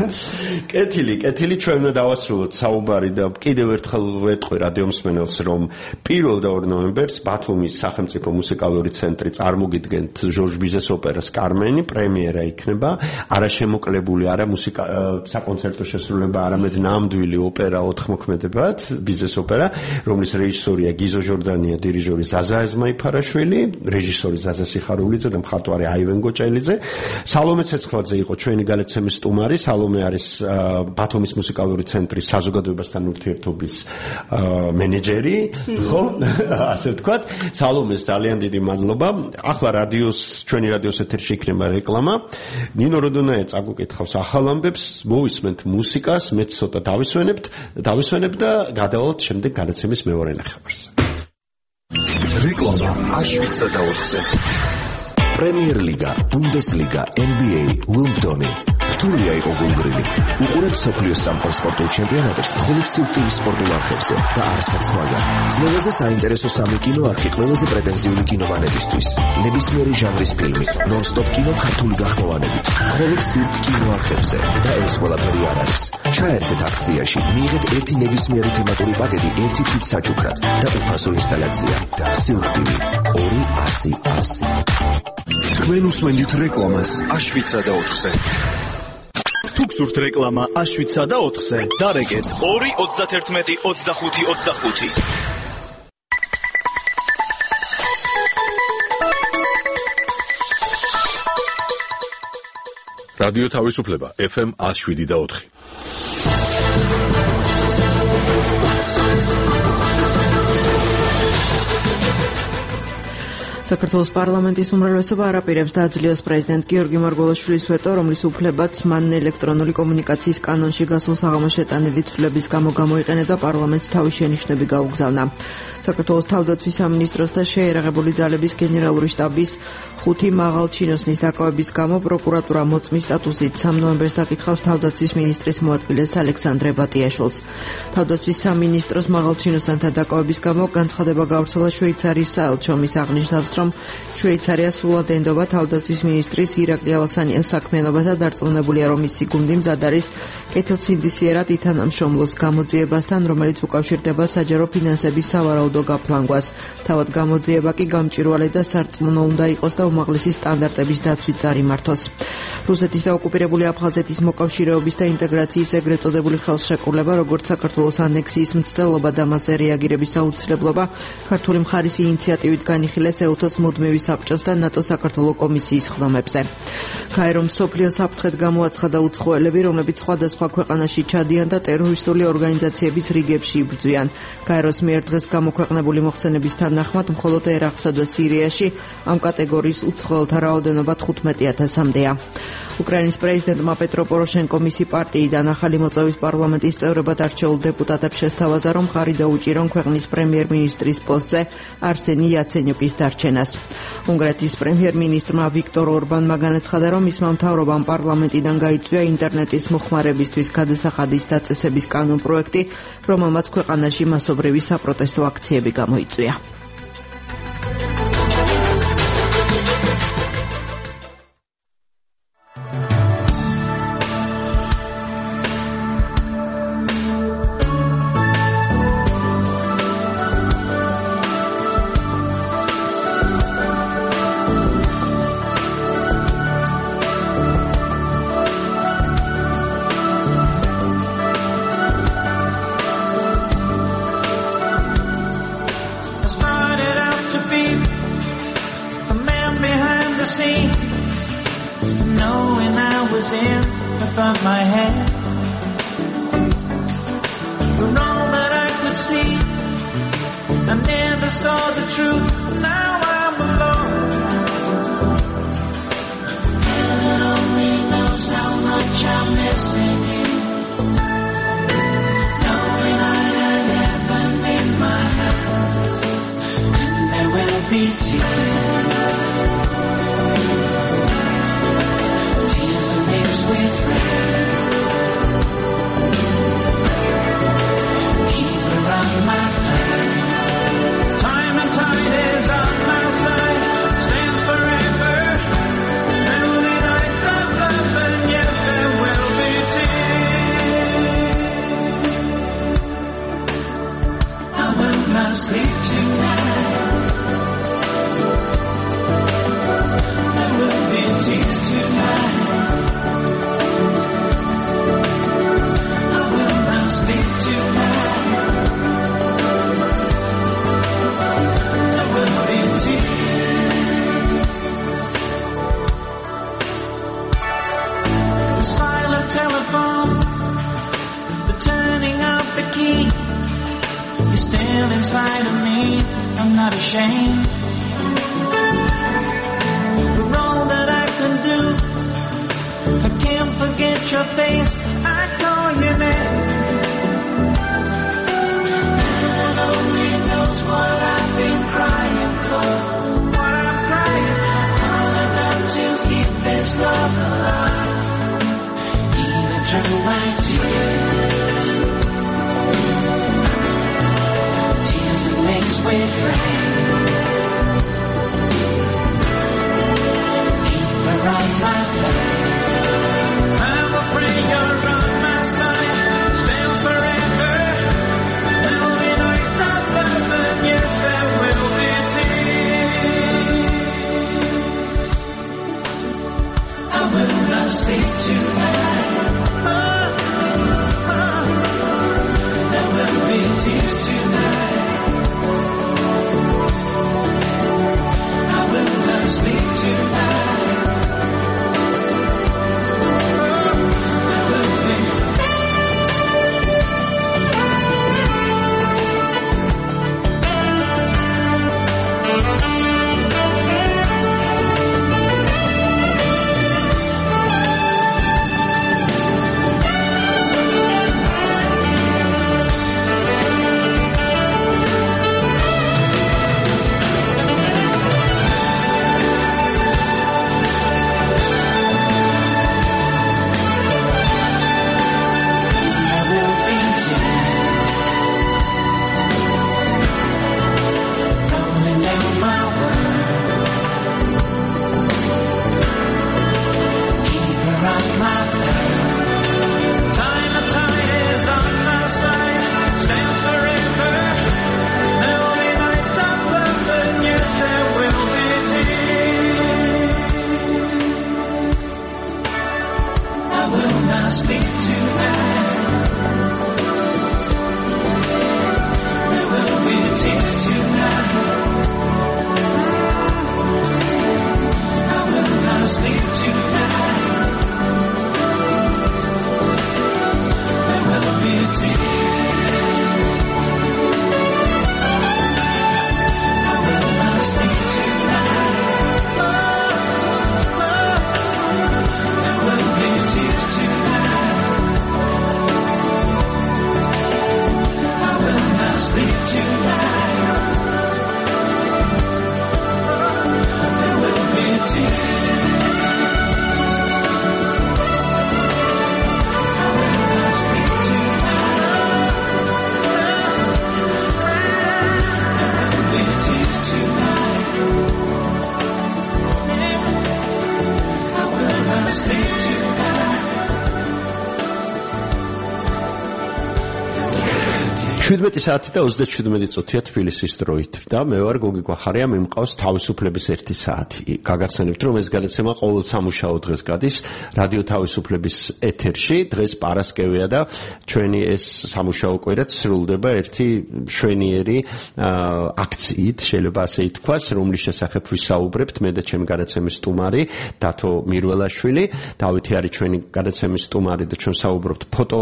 კეთილი ჩვენ უნდა დავასრულოთ საუბარი და კიდევ ერთხელ ვეთქვი რადიომსმენელს, რომ 1 და 2 ნოემბერს ბათუმის სახელმწიფო მუსიკალური ცენტრი წარმოგიდგენთ ჟორჟ ბიზეს ოპერას კარმენი, პრემიერა იქნება, არაშემოკლებული, არა მუსიკა საკონცერტო შესრულება, არამედ ნამდვილი ოპერა 4 მოქმედებად, ბიზეს ოპერა, რომლის რეჟისორია გიზო ჟორდანია, დირიჟორი ზაზა ეზმაიფარაშვილი, რეჟისორი ზაზა სიხარულიძე და მხატვარი აივენ გოჭელიძე. სალომე ცეცხლაძე იყო ჩვენი გალაცემის სტუმარი. სალომე არის ბათუმის მუსიკალური ცენტრის საზოგადოებასთან ურთიერთობის მენეჯერი, ხო? ასე ვთქვათ. სალომეს ძალიან დიდი მადლობა. ახლა ჩვენი რადიოს ეთერში იქნება რეკლამა. ნინო როდონაია წაგუკითხავს ახალ ამბებს, მოვისმენთ მუსიკას, მეც ცოტა დავისვენებ და გადავალთ შემდეგ გალაცემის მეორე ნახევარს.
რეკლამა აშვიცა და 4-ზე. პრემიერ ლიგა, ბუნდესლიგა, NBA, უიმბლდონი. რთულია იყო გულგრილი. უყურეთ მსოფლიოს სამყარო სპორტულ ჩემპიონატებს მხოლოდ სიკვდილის სპორტულ არხებზე და არასაც მაგრამ. ყველაზე საინტერესო სამი კინოარხი ყველაზე პრეტენზიული კინომანებისთვის. ნებისმიერი ჟანრის ფილმი, ნონ-სტოპ კინო ქართული გახმოვანებით. მხოლოდ სიკვდილ კინოარხებზე და ეს ყველაფერი არ არის. ჩაერთეთ აქციაში, მიიღეთ ერთი ნებისმიერი თემატური პაკეტი ერთი თვით საჩუქრად და უფასო ინსტალაცია. სიკვდილი 200.
თქვენ უსმენთ რეკლამას Auschwitz-ა და 4-ზე. თუ გსურთ რეკლამა Auschwitz-ა და 4-ზე, დარეკეთ 2 31 25 25.
რადიო თავისუფლება FM 107.4.
საქართველოს პარლამენტის უმრავლესობა არაპირებს დააძლევს პრეზიდენტ გიორგი მარგველაშვილის ვეტო, რომლის უფლებაც მან ელექტრონული კომუნიკაციის კანონში გასულ საღამოს შეტანილი ცვლილების გამო გამოიყენა და პარლამენტს თავის შენიშვნები გაუგზავნა. საქართველოს თავდაცვის სამინისტროს და შეერაღებული ძალების გენერალური შტაბის 5 მაღალ ჩინოსნის დაკავების გამო პროკურატურა მოწმის სტატუსით 3 ნოემბერს დაკითხავს თავდაცვის მინისტრის მოადგილეს ალექსანდრე ბატიაშვილს. თავდაცვის სამინისტროს მაღალ ჩინოსანთა დაკავების გამო განცხადება გავრცელა შვეიცარიის საელჩომის აღნიშნავს, რომ შვეიცარია სრულად ენდობა თავდაცვის მინისტრის ირაკლი ალასანიას საქმიანობას და დარწმუნებულია, რომ მისი გუნდი მზად არის კეთილსინდისიერად ითანამშრომლოს გამოძიებასთან, რომელიც უკავშირდება საჯარო ფინანსების სავარაუდო გაფლანგვას. თავად გამოძიება კი გამჭვირვალე და სარწმუნო უნდა იყოს და უმაღლესი სტანდარტების დაცვით წარიმართოს. რუსეთის დაოკუპირებული აფხაზეთის მოკავშირეობის და ინტეგრაციის ეგრეთ წოდებული ხელშეკრულება, როგორც საქართველოს ანექსიის მცდელობა და მასზე რეაგირების აუცილებლობა, ქართული მხარის ინიციატივით განიხილეს ეუთოს მუდმივი საბჭოს და ნატო საქართველოს კომისიის ხდომებზე. გაერომ მსოფლიო საფრთხედ გამოაცხადა უცხოელები, რომლებიც სხვადასხვა ქვეყანაში ჩადიან და ტერორისტული ორგანიზაციების რიგებში იბრძვიან. გაეროს მიერ დღეს გამოქვეყნებული მოხსენების თანახმად მხოლოდ ერაყსა და სირიაში ამ კატეგორიის უცხოელთა რაოდენობა 15,000-მდეა. უკრაინის პრეზიდენტმა პეტრო პოროშენკო მისი პარტიიდან ახალი მოწვევის პარლამენტის წევრებად არჩეულ დეპუტატებს შესთავაზა, რომ ხარი დაუჭირონ ქვეყნის პრემიერ-მინისტრის პოსტზე არსენი იაცენიუკის დარჩენას. უნგრეთის პრემიერ-მინისტრმა ვიქტორ ორბანმა განაცხადა, რომ მისმა მთავრობამ პარლამენტიდან გაიწვია ინტერნეტის მოხმარებისთვის გადასახადის დაწესების კანონპროექტი, რომელმაც ქვეყანაში მასობრივი საპროტესტო აქციები გამოიწვია.
with rain. Keep her on my mind. I will pray you're on my side. Stands forever. There will be nights of love, and yes, there will be tears. I will not sleep tonight. There will be tears tonight. I will not sleep tonight. There will be.
საათი და 37 წუთია თბილისის დროით და მე ვარ გოგი გვახარია, მიმყავს თავისუფლების 1 საათი. გაგახსენებთ, რომ ეს გადაცემა ყოველ სამუშაო დღეს გადის რადიო თავისუფლების ეთერში. დღეს პარასკევია და ჩვენი ეს სამუშაო კვირაც სრულდება ერთი მშვენიერი აქციით, შეიძლება ასე ითქვას, რომლის შესახებ ვისაუბრებთ მე და ჩემი გადაცემის სტუმარი დათო მირველაშვილი. დავითი არის ჩვენი გადაცემის სტუმარი და ჩვენ საუბრობთ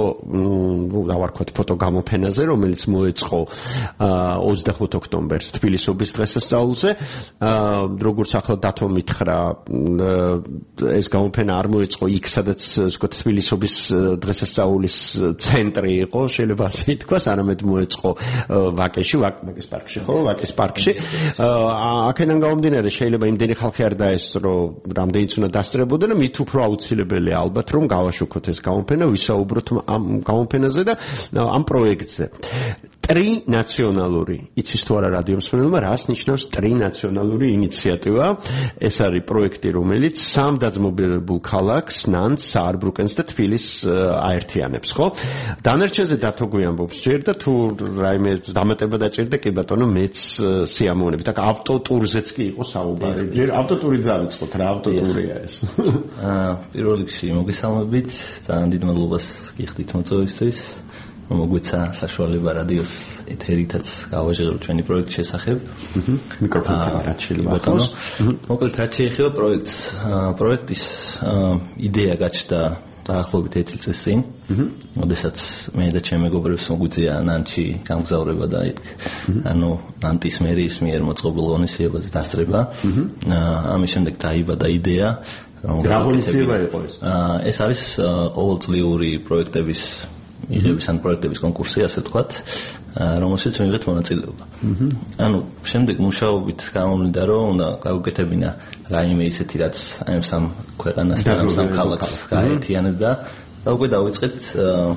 ფოტო გამოფენაზე, რომელიც მოეწყო 25 ოქტომბერს თბილისობის დღესასწაულზე. როგორც ახლა დათო მითხრა, ეს გამოფენა არ მოეწყო იქ, სადაც თბილისობის დღესასწაულის ცენტრი იყო, შეიძლება ასე ითქვას, არამედ მოეწყო ვაკეში, ვაკის პარკში, ხო, ვაკის პარკში. აქედან გამომდინარე, შეიძლება იმდენი ხალხი არ დაესწრო, რამდენიც უნდა დასწრებოდნენ, მით უფრო აუცილებელია ალბათ, რომ გავაშუქოთ ეს გამოფენა, ვისაუბროთ ამ გამოფენაზე და ამ პროექტზე. ტრინაციონალური, იცის თუ არა რადიო მსმენელმა, რას ნიშნავს ტრინაციონალური ინიციატივა? ეს არის პროექტი, რომელიც სამ დაძმობილებულ ქალაქს, ნანს, საარბრუკენს და თბილისს აერთიანებს, ხო? დანარჩენზე დათო გვიამბობს ჯერ და თუ რაიმე დამატება დაჭირდა, კი ბატონო, მეც სიამოვნებით. აქ ავტოტურზეც კი იყო საუბარი. ჯერ ავტოტური დავიწყოთ, რა ავტოტურია ეს?
პირველ რიგში მოგესალმებით, ძალიან დიდ მადლობას გიხდით მოწვევისთვის. მოგვეცა საშუალება რადიოს ეთერითაც გავაჟღეროთ ჩვენი პროექტის შესახებ.
მიკროფონთან რაც შეიძლება იყოს.
მოკლედ რაც შეეხება პროექტის იდეა გაჩნდა დაახლოებით 1 წლის წინ. როდესაც მე და ჩემი მეგობრებს მოგვიწია ნანჩი გამგზავრება და იქ ნანტის მერიის მიერ მოწყობილ ღონისძიებაზე დასწრება. ამის შემდეგ დაიბადა იდეა.
რა ღონისძიება იყო ეს?
ეს არის ყოველწლიური პროექტების იღების ან პროექტების კონკურსი, ასე ვთქვათ, რომელშიც მივიღეთ მონაწილეობა. ანუ შემდეგ მუშაობით გამოვლინდა, რომ უნდა გავუკეთებინა რაიმე ისეთი, რაც ამ სამ ქვეყანას და ამ სამ ქალაქს გაერთიანებდა და უკვე დავიწყეთ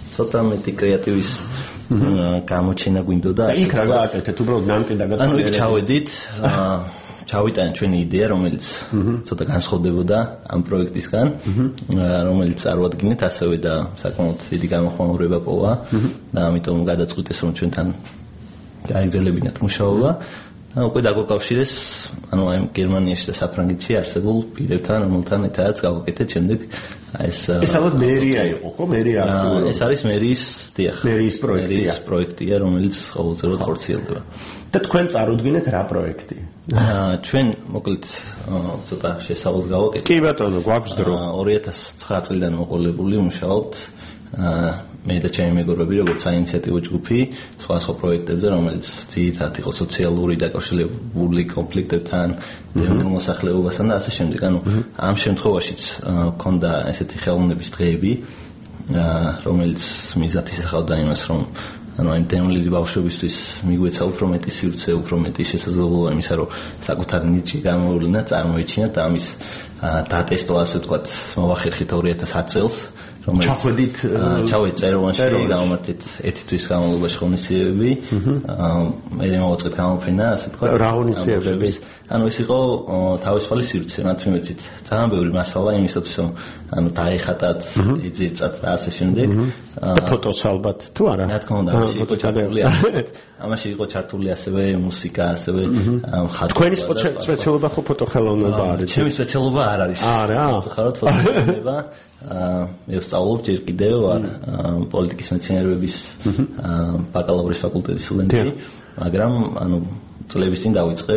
ცოტა მეტი კრეატივის გამოჩენა გვინდოდა.
იქ რა გააკეთეთ, უბრალოდ ნანკიდან
ანუ იქ ჩავედით, ჩავიტანეთ ჩვენი იდეა, რომელიც ცოტა განსხვავდებოდა ამ პროექტისგან, რომელიც წარმოადგენთ ასევე და საკმაოდ დიდი გამოხმაურება პოვა და ამიტომ გადაწყვიტეს რომ ჩვენთან გაიგრძელებინათ მუშაობა. და უკვე დაგვაკავშირეს, ანუ აი გერმანიაში და საფრანგეთში არსებულ პირებთან, რომელთან ერთადაც გავაკეთეთ შემდეგ ეს
ალბათ მერია იყო, ხო? მერია აქტიურობდა.
ეს არის მერიის, დიახ.
მერიის
პროექტია, რომელიც ყოველწლიურად ხორციელდება.
და თქვენ წარუდგინეთ რა პროექტი?
ჩვენ მოკლედ ცოტა შესავალს გავაკეთეთ.
კი ბატონო, გვაქვს დრო.
2009 წლიდან მოყოლებული ვმუშაობთ მე და ჩემი მეგობრები როგორც საინიციატივო ჯგუფი სხვა პროექტებზე, რომელიც ძირითადად იყო სოციალური დაკავშირებული კონფლიქტებთან, ეროვნულ მოსახლეობასთან და ასე შემდეგ. ანუ ამ შემთხვევაშიც ქონდა ესეთი ხელოვნების დღეები, რომელიც მიზნად ისახავდა იმას, რომ ანუ ამ დევნილი ბავშვებისთვის მიგვეცა უფრო მეტი სივრცე, უფრო მეტი შესაძლებლობა იმისა, რომ საკუთარი ნიჭი გამოევლინა, წარმოიჩინათ და ამის დატესტვა, ასე ვთქვათ, მოვახერხეთ 2010 წელს. ჩავედით წეროვანში, გამომართეთ ერთი თვის განმავლობაში ღონისძიებები, მე მოვაწყეთ გამოფენა, ასე ვთქვათ.
რა ღონისძიებები?
ანუ ეს იყო თავისუფალი სივრცე, მათ მიმეცით ძალიან ბევრი მასალა იმისათვის, რომ ანუ დაეხატათ, იძირწათ და ასე შემდეგ.
და ფოტოც ალბათ, თუ არა?
რა თქმა უნდა, ამაში იყო ჩართული ასევე მუსიკა, ასევე ხატვა.
თქვენი სპეციალობა ხო ფოტოხელოვნება არის?
ჩემი სპეციალობა არ არის.
არა.
ხაროთ ფოტოხელოვნება. მე ვსწავლობ ჯერ კიდევ ვარ პოლიტიკის მეცნიერებების ბაკალავრის ფაკულტეტის სტუდენტი, მაგრამ ანუ წლების წინ დავიწყე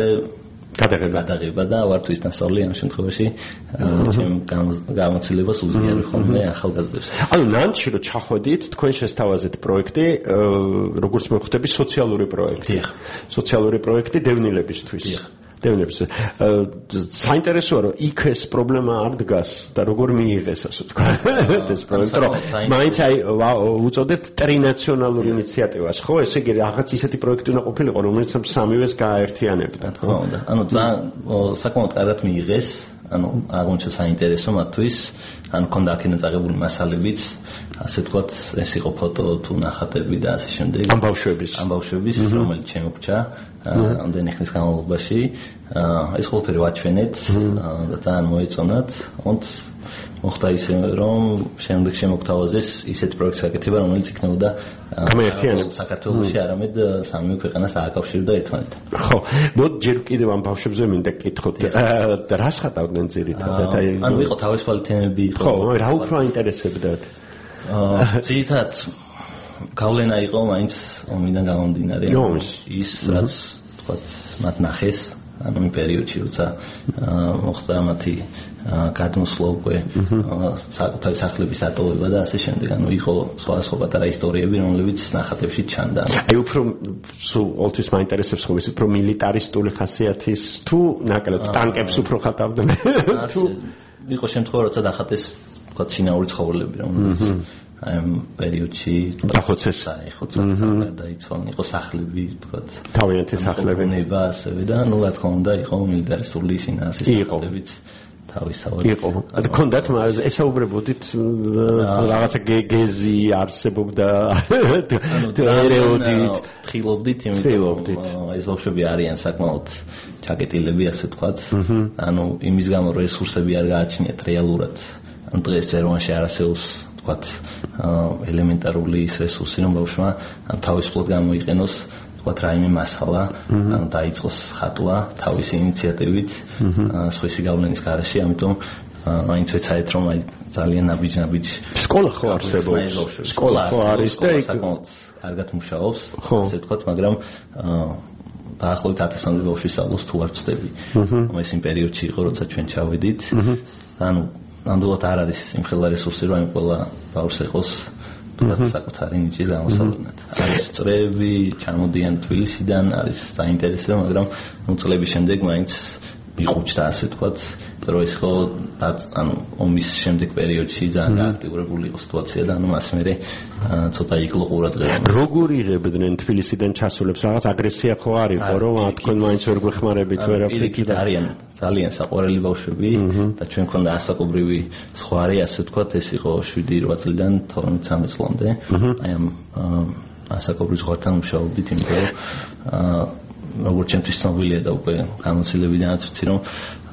გადაღება და ვარ თვის მასწავლე ამ შემთხვევაში ჩემ გამოცდილებას უზიარი ხოლმე ახალგაზრდებს.
ანუ ნანჩი რომ ჩახვედით, თქვენ შესთავაზეთ პროექტი, როგორც მე ხვდები, სოციალური პროექტი. სოციალური პროექტი დევნილებისთვის. დევნებს. საინტერესოა რომ იქ ეს პრობლემა არ დგას და როგორ მიიღეს ასე ვთქვათ ეს პროექტი რომ მაინც აი უწოდეთ ტრინაციონალურ ინიციატივას ხო ესე იგი რაღაც ისეთი პროექტი უნდა ყოფილიყო რომელიც სამივეს გააერთიანებდა
ხო ანუ საკმაოდ კარგად მიიღეს ანუ აღმოჩნდა საინტერესო მათთვის ან ქონდა აქედან წაღებული მასალებიც ასე ვთქვათ ეს იყო ფოტო თუ ნახატები და ასე შემდეგ
ამ ბავშვების
რომელიც შემოგჭა ამდენი ხნის განმავლობაში ეს ყველაფერი ვაჩვენეთ და ძალიან მოეწონათ მოხდა ისე რომ შემდეგ შემოგთავაზეს ისეთ პროექტს გაკეთება რომელიც იქნებოდა საქართველოში არამედ სამივე ქვეყანას დააკავშირებდა ერთმანეთთან
ხო მოდი ჯერ კიდევ ამ ბავშვებზე მინდა გკითხოთ და რას ხატავდნენ ძირითადად
ანუ იყო თავისუფალი თემები
ხო რა უფრო აინტერესებდათ
ძირითადად გავლენა იყო მაინც ომიდან გამომდინარე ის რაც თქვათ მათ ნახეს ანუ იმ პერიოდში როცა მოხდა მათი გადმოსვლა უკვე საკუთარი სახლების ატოვება და ასე შემდეგ ანუ იყო სხვა პატარა ისტორიები რომლებიც ნახატებში ჩანდა
აი უფრო სულ ყოველთვის მაინტერესებს ხო ის უფრო მილიტარისტული ხასიათის თუ ნაკლებ ტანკებს უფრო ხატავდნენ
თუ იყო შემთხვევა როცა დახატეს თქვათ შინაური ცხოველები რომლებიც ამ პერიოდში
დახოცეს
დაიცვალა იყო სახლები თქვათ
თავიანთი სახლები
ნება ასევე და ნუ რა თქმა უნდა იყო მილიტარისტული შინაარსისაყრდებით თავისთავად
იყო და კონდათ ესაუბრებოდით რაღაცა გეზი არსებობდა ერეოდით
ხილობდით იმიტომ ეს ბავშვები არიან საკმაოდ ჩაკეტილები ასე თქვათ ანუ იმის გამო რესურსები არ გააჩნიათ რეალურად ან დღეს ეროვნში არ არსებობს თქვათ ელემენტარული ის რესურსი რომ ბავშვმა ან თავისუფლად გამოიყენოს თქვათ რაიმე მასალა ან დაიწყოს ხატვა თავისი ინიციატივით სხვისი გავლენის გარეშე ამიტომ მაინც ვეცადეთ რომ აი ძალიან ნაბიჯ
სკოლა ხო არსებობს სკოლა ხო არის და
საკმაოდ კარგად მუშაობს ასე ვთქვათ მაგრამ დაახლოებით 1000 ბავშვი სწავლობს თუ არ ვწდები ეს იმ პერიოდში იყო როცა ჩვენ ჩავედით ანუ ნამდვილად არ არის იმხელა რესურსი რომ ყველა ბავშვს ეხოს თუნდაც საკუთარი ნიჭის გამოსავლენად არის წრეები ჩამოდიან თბილისიდან არის დაინტერესება მაგრამ წლების შემდეგ მაინც მიყუჩდა ასე ვთქვათ, რომ ეს ხო ანუ ომის შემდეგ პერიოდში ძალიან გააქტიურებული იყო სიტუაცია და ანუ მას მერე ცოტა იკლო ყურადღება.
როგორ იღებდნენ თბილისიდან ჩასულებს? რაღაც აგრესია ხო არ იყო, რომ თქვენ მაინც ვერ გვეხმარებით ვერაფრით და
არიან ძალიან საყვარელი ბავშვები და ჩვენ ქონდა ასაკობრივი სხვარი, ასე ვთქვათ, ეს იყო 7-8 წლიდან 12-13 წლამდე. აი ამ ასაკობრივ ზღვართან მუშაობდით, იმიტომ რომ როგორც ჩემთვის ცნობილია და უკვე გამოცდილებიდანაც ვიცი, რომ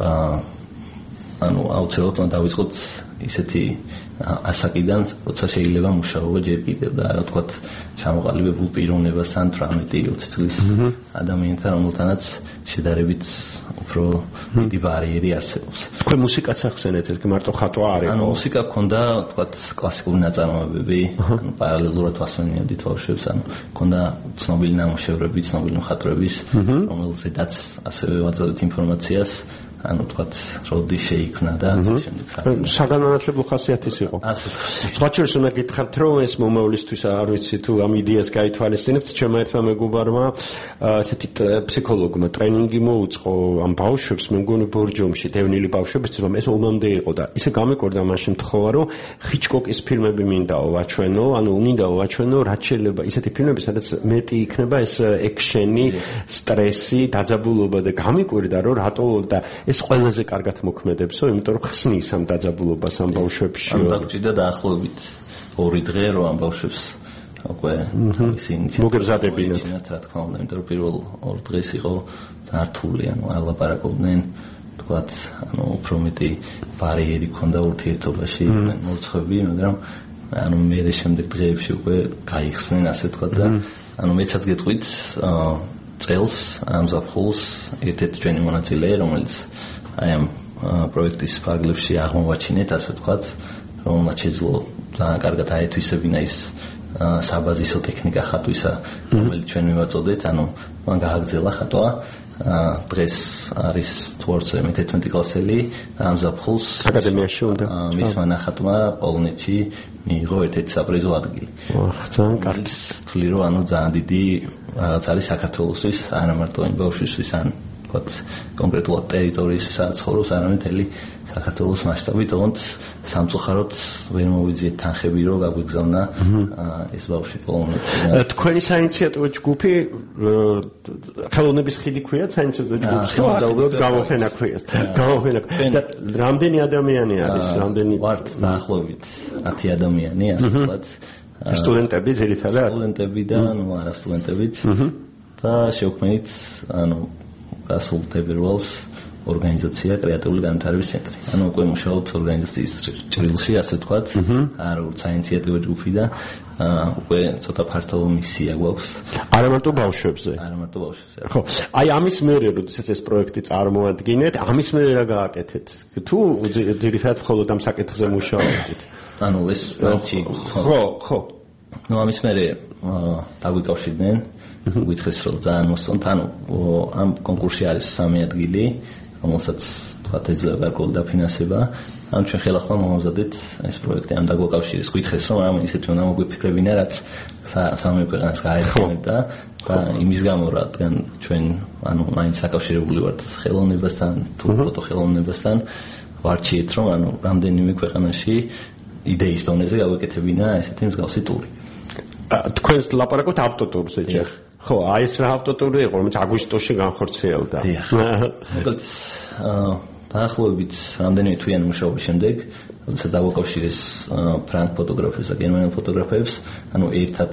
ანუ აუცილებლად უნდა დავიწყოთ ისეთი ასაკიდან, როცა შეიძლება მუშაობა ჯერ კიდევ და რა ვთქვათ, ჩამოყალიბებულ პიროვნებასთან 18-20 წლის ადამიანთან, რომელთანაც შედარებით უფრო დიდი ბარიერი არსებობს.
თქვენ მუსიკაც ახსენეთ, ეს მარტო ხატვა არ იყო.
ანუ მუსიკა ქონდა, ვთქვათ, კლასიკური ნაწარმოებები, ანუ პარალელურად ვასვენებდით ბავშვებს, ანუ ქონდა ცნობილი ნამუშევრები, ცნობილი მხატვრების, რომელზედაც ასევე ვაძლევთ ინფორმაციას. ანუ თქვათ, როდი შეიქმნა და ასე შემდეგ.
საგანმანათლებლო ხასიათის იყო. სხვა შორის უნდა გითხრათ, რომ ეს მომავლისთვის არ ვიცი თუ ამ იდეას გაითვალისწინებთ, ჩემმა ერთმა მეგობარმა ესეთი ფსიქოლოგმა ტრენინგი მოუწყო ამ ბავშვებს, მე მგონი ბორჯომში, დევნილი ბავშვებიც, რომ ეს ომამდე იყო და ისე გამეკვირდა მაშ შემთხვევა, რომ ჰიჩკოკის ფილმები მინდაო ვაჩვენო, ანუ მინდაო ვაჩვენო, რაც შეიძლება ისეთი ფილმები, სადაც მეტი იქნება ეს ექშენი, სტრესი, დაძაბულობა და გამეკვირდა, რომ რატო და ეს ყველაზე კარგად მოქმედებსო, იმიტომ რომ ხსნის ამ დაძაბულობას ამ ბავშვებში.
ანუ დაგჭირდა დაახლოებით 2 დღე, რომ ამ ბავშვებს უკვე თავისი
მოგებზადებინათ.
რა თქმა უნდა, იმიტომ რომ პირველ 2 დღეს იყო რთული, ანუ ალაპარაკობდნენ, თქვათ, ანუ უფრო მეტი ბარიერი ქონდა ურთიერთობაში, მორცხვები, მაგრამ ანუ მე შემდეგ დღეებში უკვე გაიხსნენ, ასე ვთქვათ და ანუ მეცაც გეტყვით წელს ამ ზაფხულს ერთ-ერთი ჩვენი მონაწილე, რომელიც აი ამ პროექტის ფარგლებში აღმოვაჩინეთ, ასე ვთქვათ, რომელმაც შეძლო ძალიან კარგად აეთვისებინა ის საბაზისო ტექნიკა ხატვისა, რომელიც ჩვენ მივაწოდეთ, ანუ მან გააგრძელა ხატვა. დღეს არის თორცე მე-11 კლასელი და ამ ზაფხულს
აკადემიაში უნდა
მისმა ნახატმა პოლონეთში მიიღო ერთ-ერთი საპრიზო ადგილი.
ძალიან კარგი.
თვლი რომ ანუ ძალიან დიდი რაღაც არის საქართველოსთვის, არა მარტო იმ ბავშვისთვის, ან ვთქვათ, კონკრეტულად ტერიტორიისთვის, სადაც ცხოვრობს, არამედ მთელი საქართველოს მასშტაბით, თუმცა სამწუხაროდ ვერ მოვიძიეთ თანხები, რომ გაგვიგზავნა ეს ბავშვი პოლონეთში.
თქვენი საინიციატივო ჯგუფი ხელოვნების ხიდი ქვია საინიციატივო ჯგუფს, და უბრალოდ გამოფენა ქვია. გამოფენა. და რამდენი ადამიანი არის? რამდენი
ვართ დაახლოებით 10 ადამიანი, ასე ვთქვათ.
სტუდენტები ძირითადად?
სტუდენტები და ანუ არა სტუდენტებიც და შევქმნით ანუ გასულ თებერვალს ორგანიზაცია კრეატიული განვითარების ცენტრი. ანუ უკვე მუშაობთ ორგანიზაციის ჭრილში, ასე ვთქვათ, როგორც საინიციატივო ჯგუფი და უკვე ცოტა ფართო მისია გვაქვს.
არა მარტო ბავშვებზე.
არა მარტო ბავშვებზე.
ხო, აი ამის მერე, როდესაც ეს პროექტი წარმოადგენთ, ამის მერე რა გააკეთეთ? თუ ძირითადად მხოლოდ ამ საკითხზე მუშაობთ?
ანუ ეს ნაჩი
ხო.
ნუ ამის მერე დაგვიკავშირდნენ, გითხეს რომ ძალიან მოსწონთ, ანუ ამ კონკურსში არის 3 ადგილი, რომელსაც თქვათ ეძლევა გარკვეული დაფინანსება. ანუ ჩვენ ხელახლა მომავზადეთ ეს პროექტი, ამ დაგვაკავშირეს, გითხეს რომ ამ ისეთი უნდა მოგვიფიქრებინა, რაც სამი ქვეყანას გაერთიანებდა და იმის გამო, რადგან ჩვენ ანუ მაინც საკავშირებული ვართ ხელოვნებასთან, თუ ფოტოხელოვნებასთან, ვარჩიეთ რომ ანუ რამდენიმე ქვეყანაში იდეის დონეზე გავეკეთებინა ესეთი მსგავსი ტური.
თქვენ ლაპარაკობთ ავტოტურზე ჯერ. ხო, აი ეს რა ავტოტური იყო, რომელიც აგვისტოში განხორციელდა.
მოკლედ დაახლოებით რამდენიმე თვიანი მუშაობის შემდეგ, როდესაც დავაკავშირეს ფრანგ ფოტოგრაფებს და გერმანელ ფოტოგრაფებს, ანუ ერთად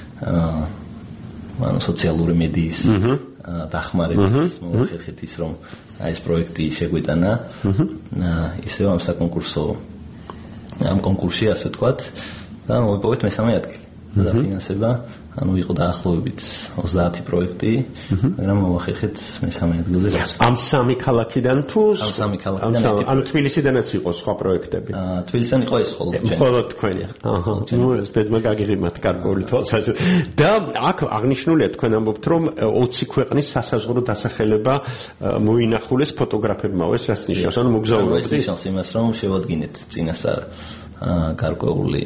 ანუ სოციალური მედიის დახმარებით მოახერხეთ ის, რომ აი ეს პროექტი შეგვეტანა. ისევ ამ საკონკურსო ამ კონკურსში, ასე ვთქვათ, და მოვიპოვეთ მე-3 ადგილი. დაფინანსება, ანუ იყო დაახლოებით 30 პროექტი, მაგრამ მოახერხეთ მე-3 ადგილზე გასვლა.
ამ 3 ქალაქიდან თუ
ამ 3 ქალაქიდან
ანუ თბილისიდანაც იყო სხვა პროექტები?
თბილისიდან იყო ეს მხოლოდ ჩვენი.
მხოლოდ თქვენი. ნუ ეს ბედმა გაგიღიმათ გარკვეული თვალსაზრისით. და აქ აღნიშნულია თქვენ ამბობთ, რომ 20 ქვეყნის სასაზღვრო დასახელება მოინახულეს ფოტოგრაფებმა, ეს რას ნიშნავს? ანუ მოგზაურობთ?
ეს ნიშნავს იმას, რომ შევადგინეთ წინასწარ გარკვეული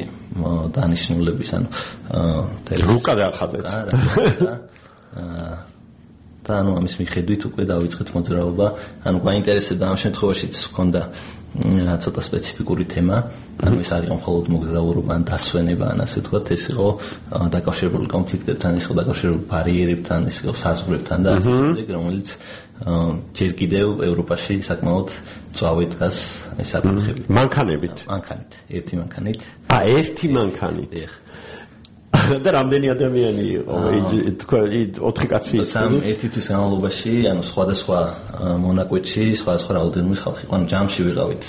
დანიშნულების, ანუ
რუკა დაახადეთ.
და ანუ ამის მიხედვით უკვე დავიწყეთ მოძრაობა. ანუ გვაინტერესებდა ამ შემთხვევაშიც ჰქონდა ცოტა სპეციფიკური თემა, ანუ ეს არ იყო მხოლოდ მოგზაურობა ან დასვენება, ან ასე ვთქვათ, ეს იყო დაკავშირებული კონფლიქტებთან, ეს იყო დაკავშირებული ბარიერებთან, ეს იყო საზღვრებთან და ასე შემდეგ, რომელიც ჯერ კიდევ ევროპაში საკმაოდ მწვავე დგას ეს საკითხები.
მანქანებით.
მანქანით, ერთი მანქანით.
ერთი მანქანით. და რამდენი ადამიანი იყო? თქვა 4 კაცი.
ერთი თვის განმავლობაში, ანუ სხვადასხვა მონაკვეთში, სხვადასხვა რაოდენობის ხალხი. ანუ ჯამში ვიყავით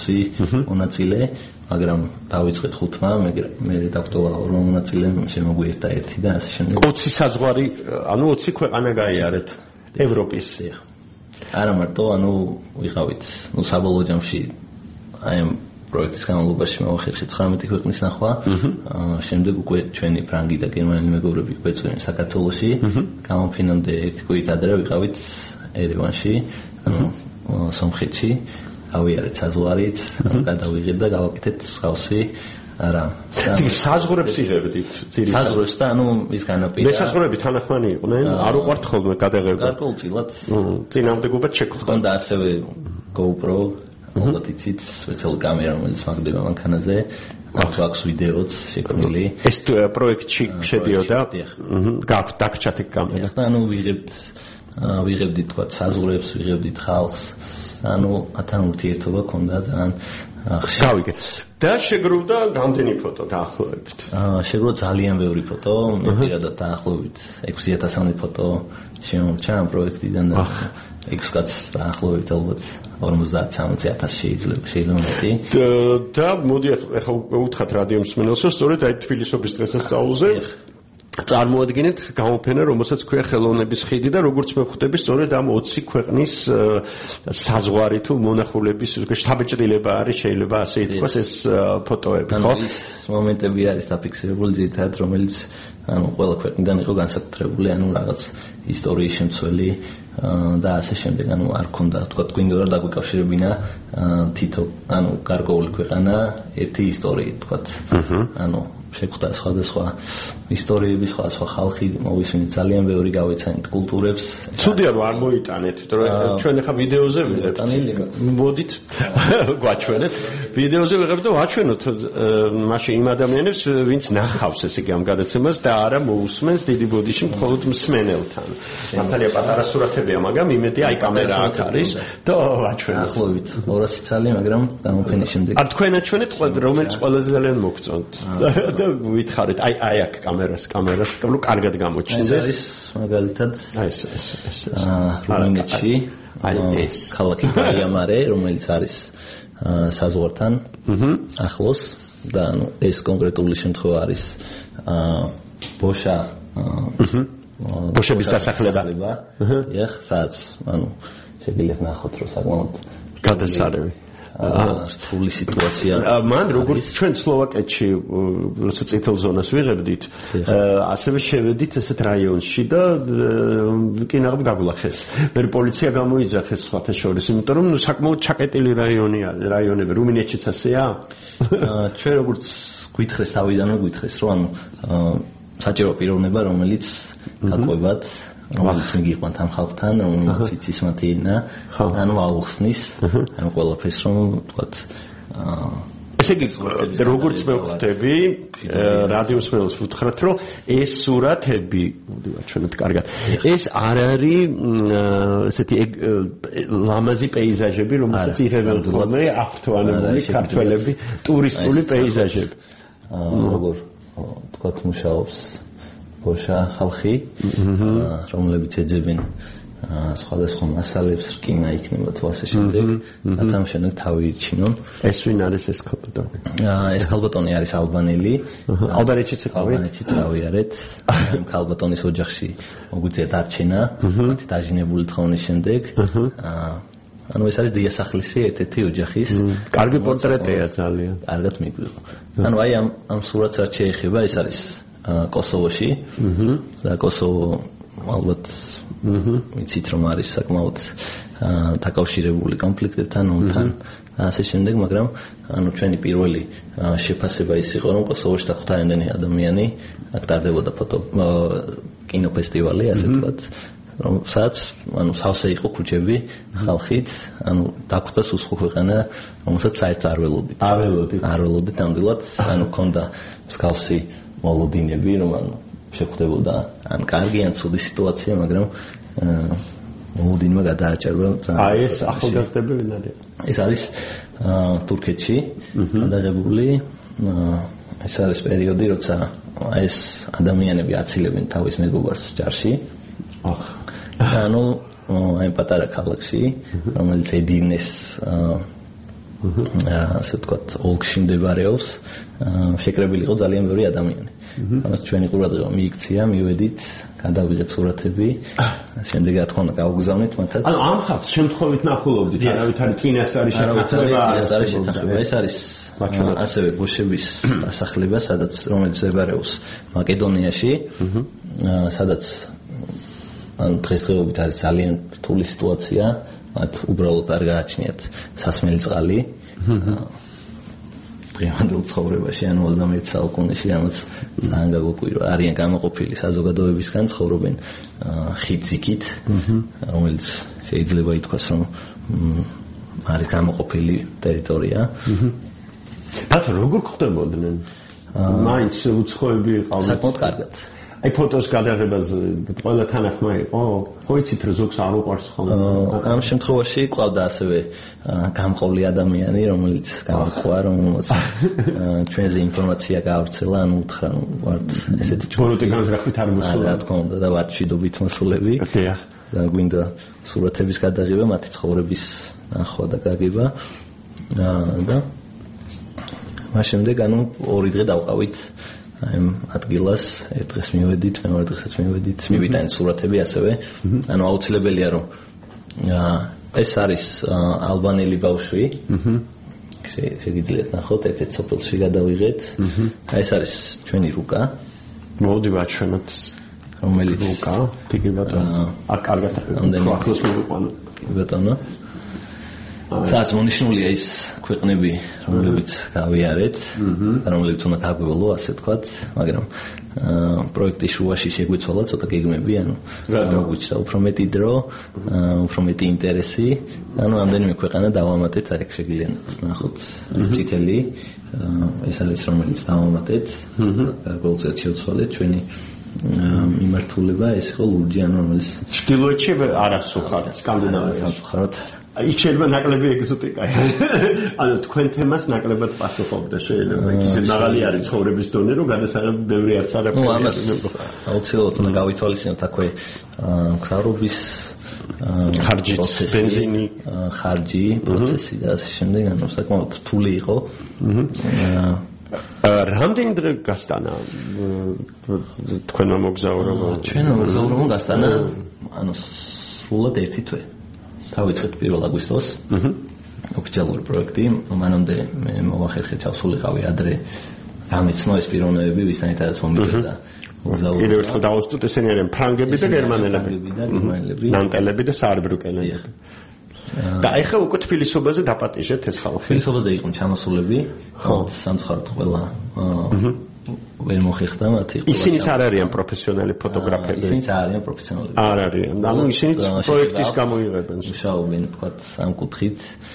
6 მონაწილე, მაგრამ დავიწყეთ 5-მა, მე დაგვტოვა 2 მონაწილე, შემოგვიერთა 1 და ასე შემდეგ.
20 საზღვარი, ანუ 20 ქვეყანა გაიარეთ ევროპის.
არა მარტო, ანუ ვიყავით, საბოლოო ჯამში აი ამ პროექტის განმავლობაში მოვახერხეთ 19 ქვეყნის ნახვა. შემდეგ უკვე ჩვენი ფრანგი და გერმანელი მეგობრები გვეწვევენ საქართველოში. გამოფინამდე ერთი კვირით ადრე ვიყავით ერევანში, ანუ სომხეთში. ავიარეთ საზღვარით, გადავიღეთ და გავაკეთეთ მსგავსი არა.
საზღვრებს იღებდით ძირითადად.
საზღვრებს და ანუ ის განაპირა.
მე საზღვრები თანახმანი იყვნენ, არ უყვართ ხოლმე გადაღება.
გარკვეულწილად.
წინამდებობად შეგვხვდა.
და ასევე GoPro ალბათ იცით, სპეციალური კამერა, რომელიც მაგდება მანქანაზე. აქვს ვიდეოც შექმნილი.
ეს პროექტში შედიოდა. გაქვთ დაგჭათ ეგ კამერა.
ანუ ვიღებდით თქვა საზღვრებს, ვიღებდით ხალხს. ანუ ათან ურთიერთობა ქონდა ძალიან
გავიგე. და შეგროვდა რამდენი ფოტო დაახლოებით?
შეგროვდა ძალიან ბევრი ფოტო, მე პირადად დაახლოებით 6000 ფოტო შემორჩა ამ პროექტიდან და 6 კაცს დაახლოებით ალბათ 50-60,000 შეიძლება მეტი.
და მოდი ახლა უთხრათ რადიო მსმენელს, სწორედ აი თბილისობის დღესასწაულზე წარმოადგენთ გამოფენა, რომელსაც ქვია ხელოვნების ხიდი და როგორც მე ვხვდები, სწორედ ამ 20 ქვეყნის საზღვარი თუ მონახულების შთაბეჭდილება არის, შეიძლება ასე ითქვას ეს ფოტოები, ხო?
ის მომენტები არის დაფიქსირებული ძირითადად, რომელიც ანუ ყველა ქვეყნიდან იყო განსაკუთრებული, ანუ რაღაც ისტორიის შემცველი და ასე შემდეგ, ანუ არ ქონდა, თქვა გვინდა რომ დაგვიკავშირებინა თითო, ანუ გარკვეული ქვეყანა ერთი ისტორიით, თქვა. ანუ შეხვდა სხვადასხვა ისტორიები, სხვადასხვა ხალხი, მოვისმინეთ ძალიან ბევრი გავეცანით კულტურებს.
ცუდია რომ არ მოიტანეთ, იმიტომ რომ ჩვენ ახლა ვიდეოზე ვიღებთ. მოდით გვაჩვენეთ. ვიდეოზე ვიღებთ და ვაჩვენოთ მაშინ იმ ადამიანებს, ვინც ნახავს ესე იგი ამ გადაცემას და არა მოусმენს დიდი ბოდიში მხოლოდ მსმენელთან. მართალია პატარა სურათებია, მაგრამ იმედი აი კამერა აქ არის და ვაჩვენოთ.
ახლობით 200 წელი, მაგრამ გამოფენის შემდეგ.
არ თქვენ აჩვენეთ რომელიც ყველაზე ძალიან მოგწონთ. და ვითხარით აი აქ კამერას კარგად გამოჩნდეს.
ეს არის მაგალითად
ეს
რუმინეთში ქალაქი ბაიამარე, რომელიც არის საზღვართან ახლოს და ანუ ეს კონკრეტული შემთხვევა არის ბოშების დასახლება. სადაც ანუ შეგიძლიათ ნახოთ რომ საკმაოდ
გადასარევი
რთული სიტუაცია.
მან როგორც ჩვენ სლოვაკეთში როცა წითელ ზონას ვიღებდით, ასევე შევედით ესეთ რაიონში და კინაღამ გაგულახეს. მე პოლიცია გამოიძახეს სხვათა შორის, იმიტომ რომ საკმაოდ ჩაკეტილი რაიონები რუმინეთშიც ასეა.
ჩვენ როგორც გვითხრეს თავიდანვე გვითხრეს, რომ ანუ საჭირო პიროვნება, რომელიც გაყვებათ რომელიც მიგიყვანთ ამ ხალხთან, რომელიც იცის მათი ენა, ანუ აუხსნის, ანუ ყველაფერს რომ ვთქვათ
ესე იგი როგორც მე ვხვდები, რადიოს მელს ვუთხრათ, რომ ეს სურათები, მოდი ვაჩვენოთ კარგად. ეს არ არის ესეთი ლამაზი პეიზაჟები, რომელსაც იღებენ ხოლმე აღფრთოვანებული ქართველები, ტურისტული პეიზაჟები.
როგორ ვთქვათ მუშაობს ბოშა ხალხი, რომლებიც ეძებენ სხვადასხვა მასალებს, რკინა იქნება თუ ასე შემდეგ, ამჟამად თავი ირჩინონ.
ეს ვინ არის ეს ქალბატონი?
ეს ქალბატონი არის ალბანელი.
ალბანეთშიც
ავიარეთ. ამ ქალბატონის ოჯახში მოგვიწია დარჩენა, დაჟინებული თხოვნის შემდეგ. ანუ ეს არის დიასახლისი ერთ-ერთი ოჯახის.
კარგი პორტრეტია ძალიან.
კარგად მიგვიღო. ანუ აი ამ სურათს რაც შეეხება, ეს არის კოსოვოში და კოსოვო ალბათ ვიცით რომ არის საკმაოდ დაკავშირებული კონფლიქტებთან ომთან და ასე შემდეგ, მაგრამ ანუ ჩვენი პირველი შეფასება ის იყო რომ კოსოვოში დახვდა რამდენი ადამიანი, აქ ტარდებოდა კინოფესტივალი, ასე ვთქვათ, რომელსაც ანუ სავსე იყო ქუჩები ხალხით, ანუ დაგვდა სუსხუ ქვეყანა, რომელსაც საერთოდ არ ველოდით ნამდვილად, ანუ ქონდა მსგავსი მოლოდინები, რომ ანუ შეხვდებოდა ან კარგი ან ცუდი სიტუაცია, მაგრამ მოლოდინმა გადააჭარბა ძალიან.
აი ეს ახალგაზრდები ვინ არის?
ეს არის თურქეთში გადაღებული, ეს არის პერიოდი, როცა ეს ადამიანები აცილებენ თავის მეგობარს ჯარში. ანუ აი პატარა ქალაქში, რომელიც ედინეს ასე ვთქვათ, ოლქში მდებარეობს, შეკრებილი იყო ძალიან ბევრი ადამიანი. ამას ჩვენი ყურადღება მიიქცია, მივედით, გადავიღეთ სურათები, შემდეგ რა თქმა უნდა გავგზავნით მათაც.
ანუ ამ ხალხს შემთხვევით ნახულობდით, არავითარი წინასწარი შეთანხმება.
ეს არის ასევე ბოშების დასახლება, რომელიც მდებარეობს მაკედონიაში, სადაც ან დღესდღეობით არის ძალიან რთული სიტუაცია, მათ უბრალოდ არ გააჩნიათ სასმელი წყალი. დღევანდელ ცხოვრებაში, ანუ 21 საუკუნეში, რამაც ძალიან გაგვიკვირვა, არიან გამოყოფილი საზოგადოებისგან, ცხოვრობენ ხიდზიქით, რომელიც შეიძლება ითქვას, რომ არის გამოყოფილი ტერიტორია.
ბატონო, როგორ ხდებოდნენ? მაინც უცხოები ყავდათ?
საკმაოდ კარგად.
აი ფოტოს გადაღებაზე ყველა თანახმა იყო? ხო იცით რომ ზოგს არ უყვარს ხოლმე?
ამ შემთხვევაში ყავდა ასევე გამყოლი ადამიანი, რომელიც გამყვა, რომელსაც ჩვენზე ინფორმაცია გაავრცელა, ანუ უთხრა, რომ ვართ ესეთი
ბოროტი განზრახვით არ მოსულა.
რა თქმა უნდა და ვართ მშვიდობით მოსულები. და გვინდა სურათების გადაღება, მათი ცხოვრების ნახვა და გაგება და მას შემდეგ ანუ 2 დღე დავყავით აი ადგილას, ერთ დღეს მივედით, მეორე დღესაც მივედით, მივიტანეთ სურათები ასევე. ანუ აუცილებელია რომ ეს არის ალბანელი ბავშვი. შეგიძლიათ ნახოთ, ერთ სოფელში გადავიღეთ. აი ეს არის ჩვენი რუკა.
მოდი ვაჩვენოთ
რომელიც
რუკა, თიკი ბატონო. აქ კარგად ახლოს მოვიყვანო.
ბატონო. სადაც მონიშნულია ის ქვეყნები, რომლებიც გავიარეთ, რომლებიც უნდა გაგვევლო, ასე ვთქვათ, მაგრამ პროექტის შუაში შეგვეცვალა ცოტა გეგმები, ანუ მოგვიჩნდა უფრო მეტი დრო, უფრო მეტი ინტერესი, ანუ ამდენიმე ქვეყანა დავამატეთ, აქ შეგიძლიათ ნახოთ, ეს წითელი, ეს არის რომელიც დავამატეთ, გარკვეულწილად შევცვალეთ ჩვენი მიმართულება, ეს იყო ლურჯი, ანუ რომელიც
ჩრდილოეთში არ ასუხართ, სკანდინავიაში ასუხართ. ის შეიძლება ნაკლები ეგზოტიკაა. ანუ თქვენ თემას ნაკლებად პასუხობდა შეიძლება. ისე მაღალი არის ცხოვრების დონე, რომ გადასაღები ბევრი არც არ აქვს.
ნუ ამას აუცილებლად უნდა გავითვალისწინოთ აქვე მგზავრობის
ხარჯი, ბენზინი,
ხარჯი, პროცესი და ასე შემდეგ, ანუ საკმაოდ რთული იყო.
რამდენი დღე გასტანა თქვენმა მოგზაურობამ?
ჩვენმა მოგზაურობამ გასტანა ანუ სრულად 1 თვე. დავიწყეთ 1 აგვისტოს. ოფიციალური პროექტი, მანამდე მე მოვახერხე ჩავსულიყავი ადრე გამეცნო ეს პიროვნებები, ვისთანაც მომიწევდა.
კიდევ ერთხელ დავუსტოთ, ესენი არიან ფრანგები და გერმანელები. ნანტელები და საარბრუკელები. და ეხლა უკვე თბილისობაზე დაპატიჟეთ ეს ხალხი.
თბილისობაზე იყვნენ ჩამოსულები, სამწუხაროდ ყველა ვერ მოხერხდა მათი.
ისინიც არ არიან პროფესიონალი ფოტოგრაფები.
ისინიც არ არიან პროფესიონალები.
არ არიან. ანუ ისინიც პროექტის გამოიღებენ.
მუშაობენ, თქვათ, ამ კუთხით.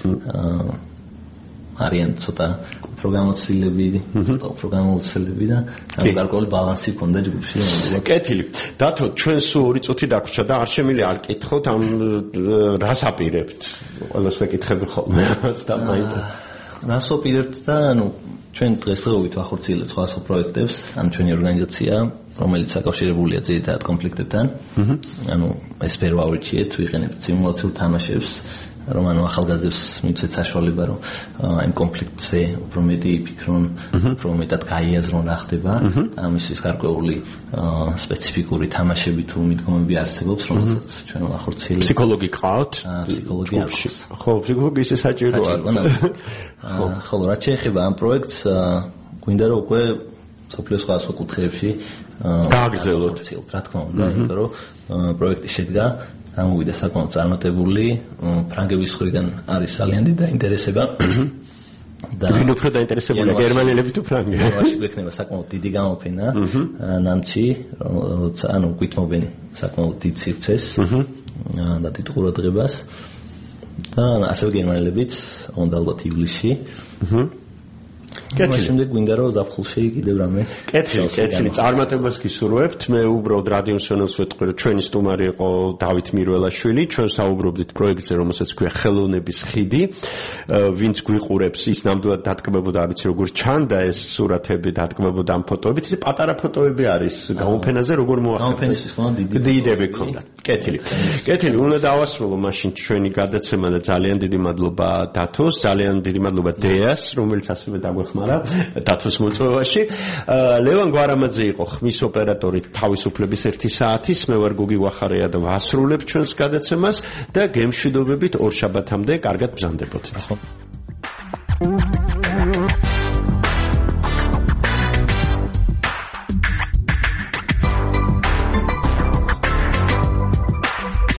არიან ცოტა პროგრამაცილები, ცოტა პროგრამაულები და გარკვეული ბალანსი ქონდა ჯგუფში.
კეთილი. დათო, ჩვენ სულ 2 წუთი დაგვრჩა და არ შემიძლია არ კითხოთ ამ რას აპირებთ. ყველას ვეკითხები ხოლმე და მაინტერესებს.
რას ვაპირებთ და ანუ ჩვენ დღესდღეობით ვახორციელებთ სხვადასხვა პროექტებს, ან ჩვენი ორგანიზაცია, რომელიც საკავშირებულია ძირითადად კონფლიქტებთან. ანუ ეს სფერო ავირჩიეთ, ვიყენებთ სიმულაციურ თამაშებს, რომ ანუ ახალგაზრდებს მივცეთ საშუალება, რომ იმ კონფლიქტზე უფრო მეტი იფიქრონ, უფრო მეტად გაიაზრონ რა ხდება. ამისთვის გარკვეული სპეციფიკური თამაშები თუ მიდგომები არსებობს, რომელსაც ჩვენ ვახორციელებთ.
ფსიქოლოგი ყავთ?
ფსიქოლოგი აქვს.
ხო, ფსიქოლოგი ისე საჭიროა.
ხო, რაც შეეხება ამ პროექტს, გვინდა რომ უკვე სოფლიოს სხვადასხვა კუთხეებში
გააგრძელოთ.
რა თქმა უნდა, იმიტომ რომ პროექტი შედგა გამოვიდა საკმაოდ წარმატებული, ფრანგების მხრიდან არის ძალიან დიდი დაინტერესება. და
ვინ უფრო დაინტერესებულია გერმანელები თუ ფრანგები?
იანვარში გვექნება საკმაოდ დიდი გამოფენა ნამჩი, ანუ გვითმობენ საკმაოდ დიდ სივრცეს და დიდ ყურადღებას და ასევე გერმანელებიც უნდა ალბათ ივლისში.
კეთილი.
გვინდა რომ ზაფხულში კიდევ რამე.
კეთილი. წარმატებას გისურვებთ. მე უბრალოდ რადიო მსმენელს ვეთქვი, რომ ჩვენი სტუმარი იყო დავით მირველაშვილი. ჩვენ საუბრობდით პროექტზე, რომელსაც ქვია ხელოვნების ხიდი. ვინც გვიყურებს, ის ნამდვილად დატკბებოდა, არ ვიცი როგორ ჩანდა ეს სურათები, დატკბებოდა ამ ფოტოებით. ისე პატარა ფოტოები არის გამოფენაზე, როგორ მოახერხეთ?
გამოფენის ხომ
დიდები ქონდა. კეთილი. კეთილი. უნდა დავასრულო მაშინ ჩვენი გადაცემა და ძალიან დიდი მადლობა დათოს, ძალიან დიდი მადლობა დეას, რომელიც ასევე დაგვეხმარა დათოს მოწვევაში. ლევან გვარამაძე იყო ხმის ოპერატორი თავისუფლების 1 საათის. მე ვარ გოგი ვახარია და ვასრულებ ჩვენს გადაცემას და გემშვიდობებით ორ შაბათამდე კარგად ბრძანდებოდეთ.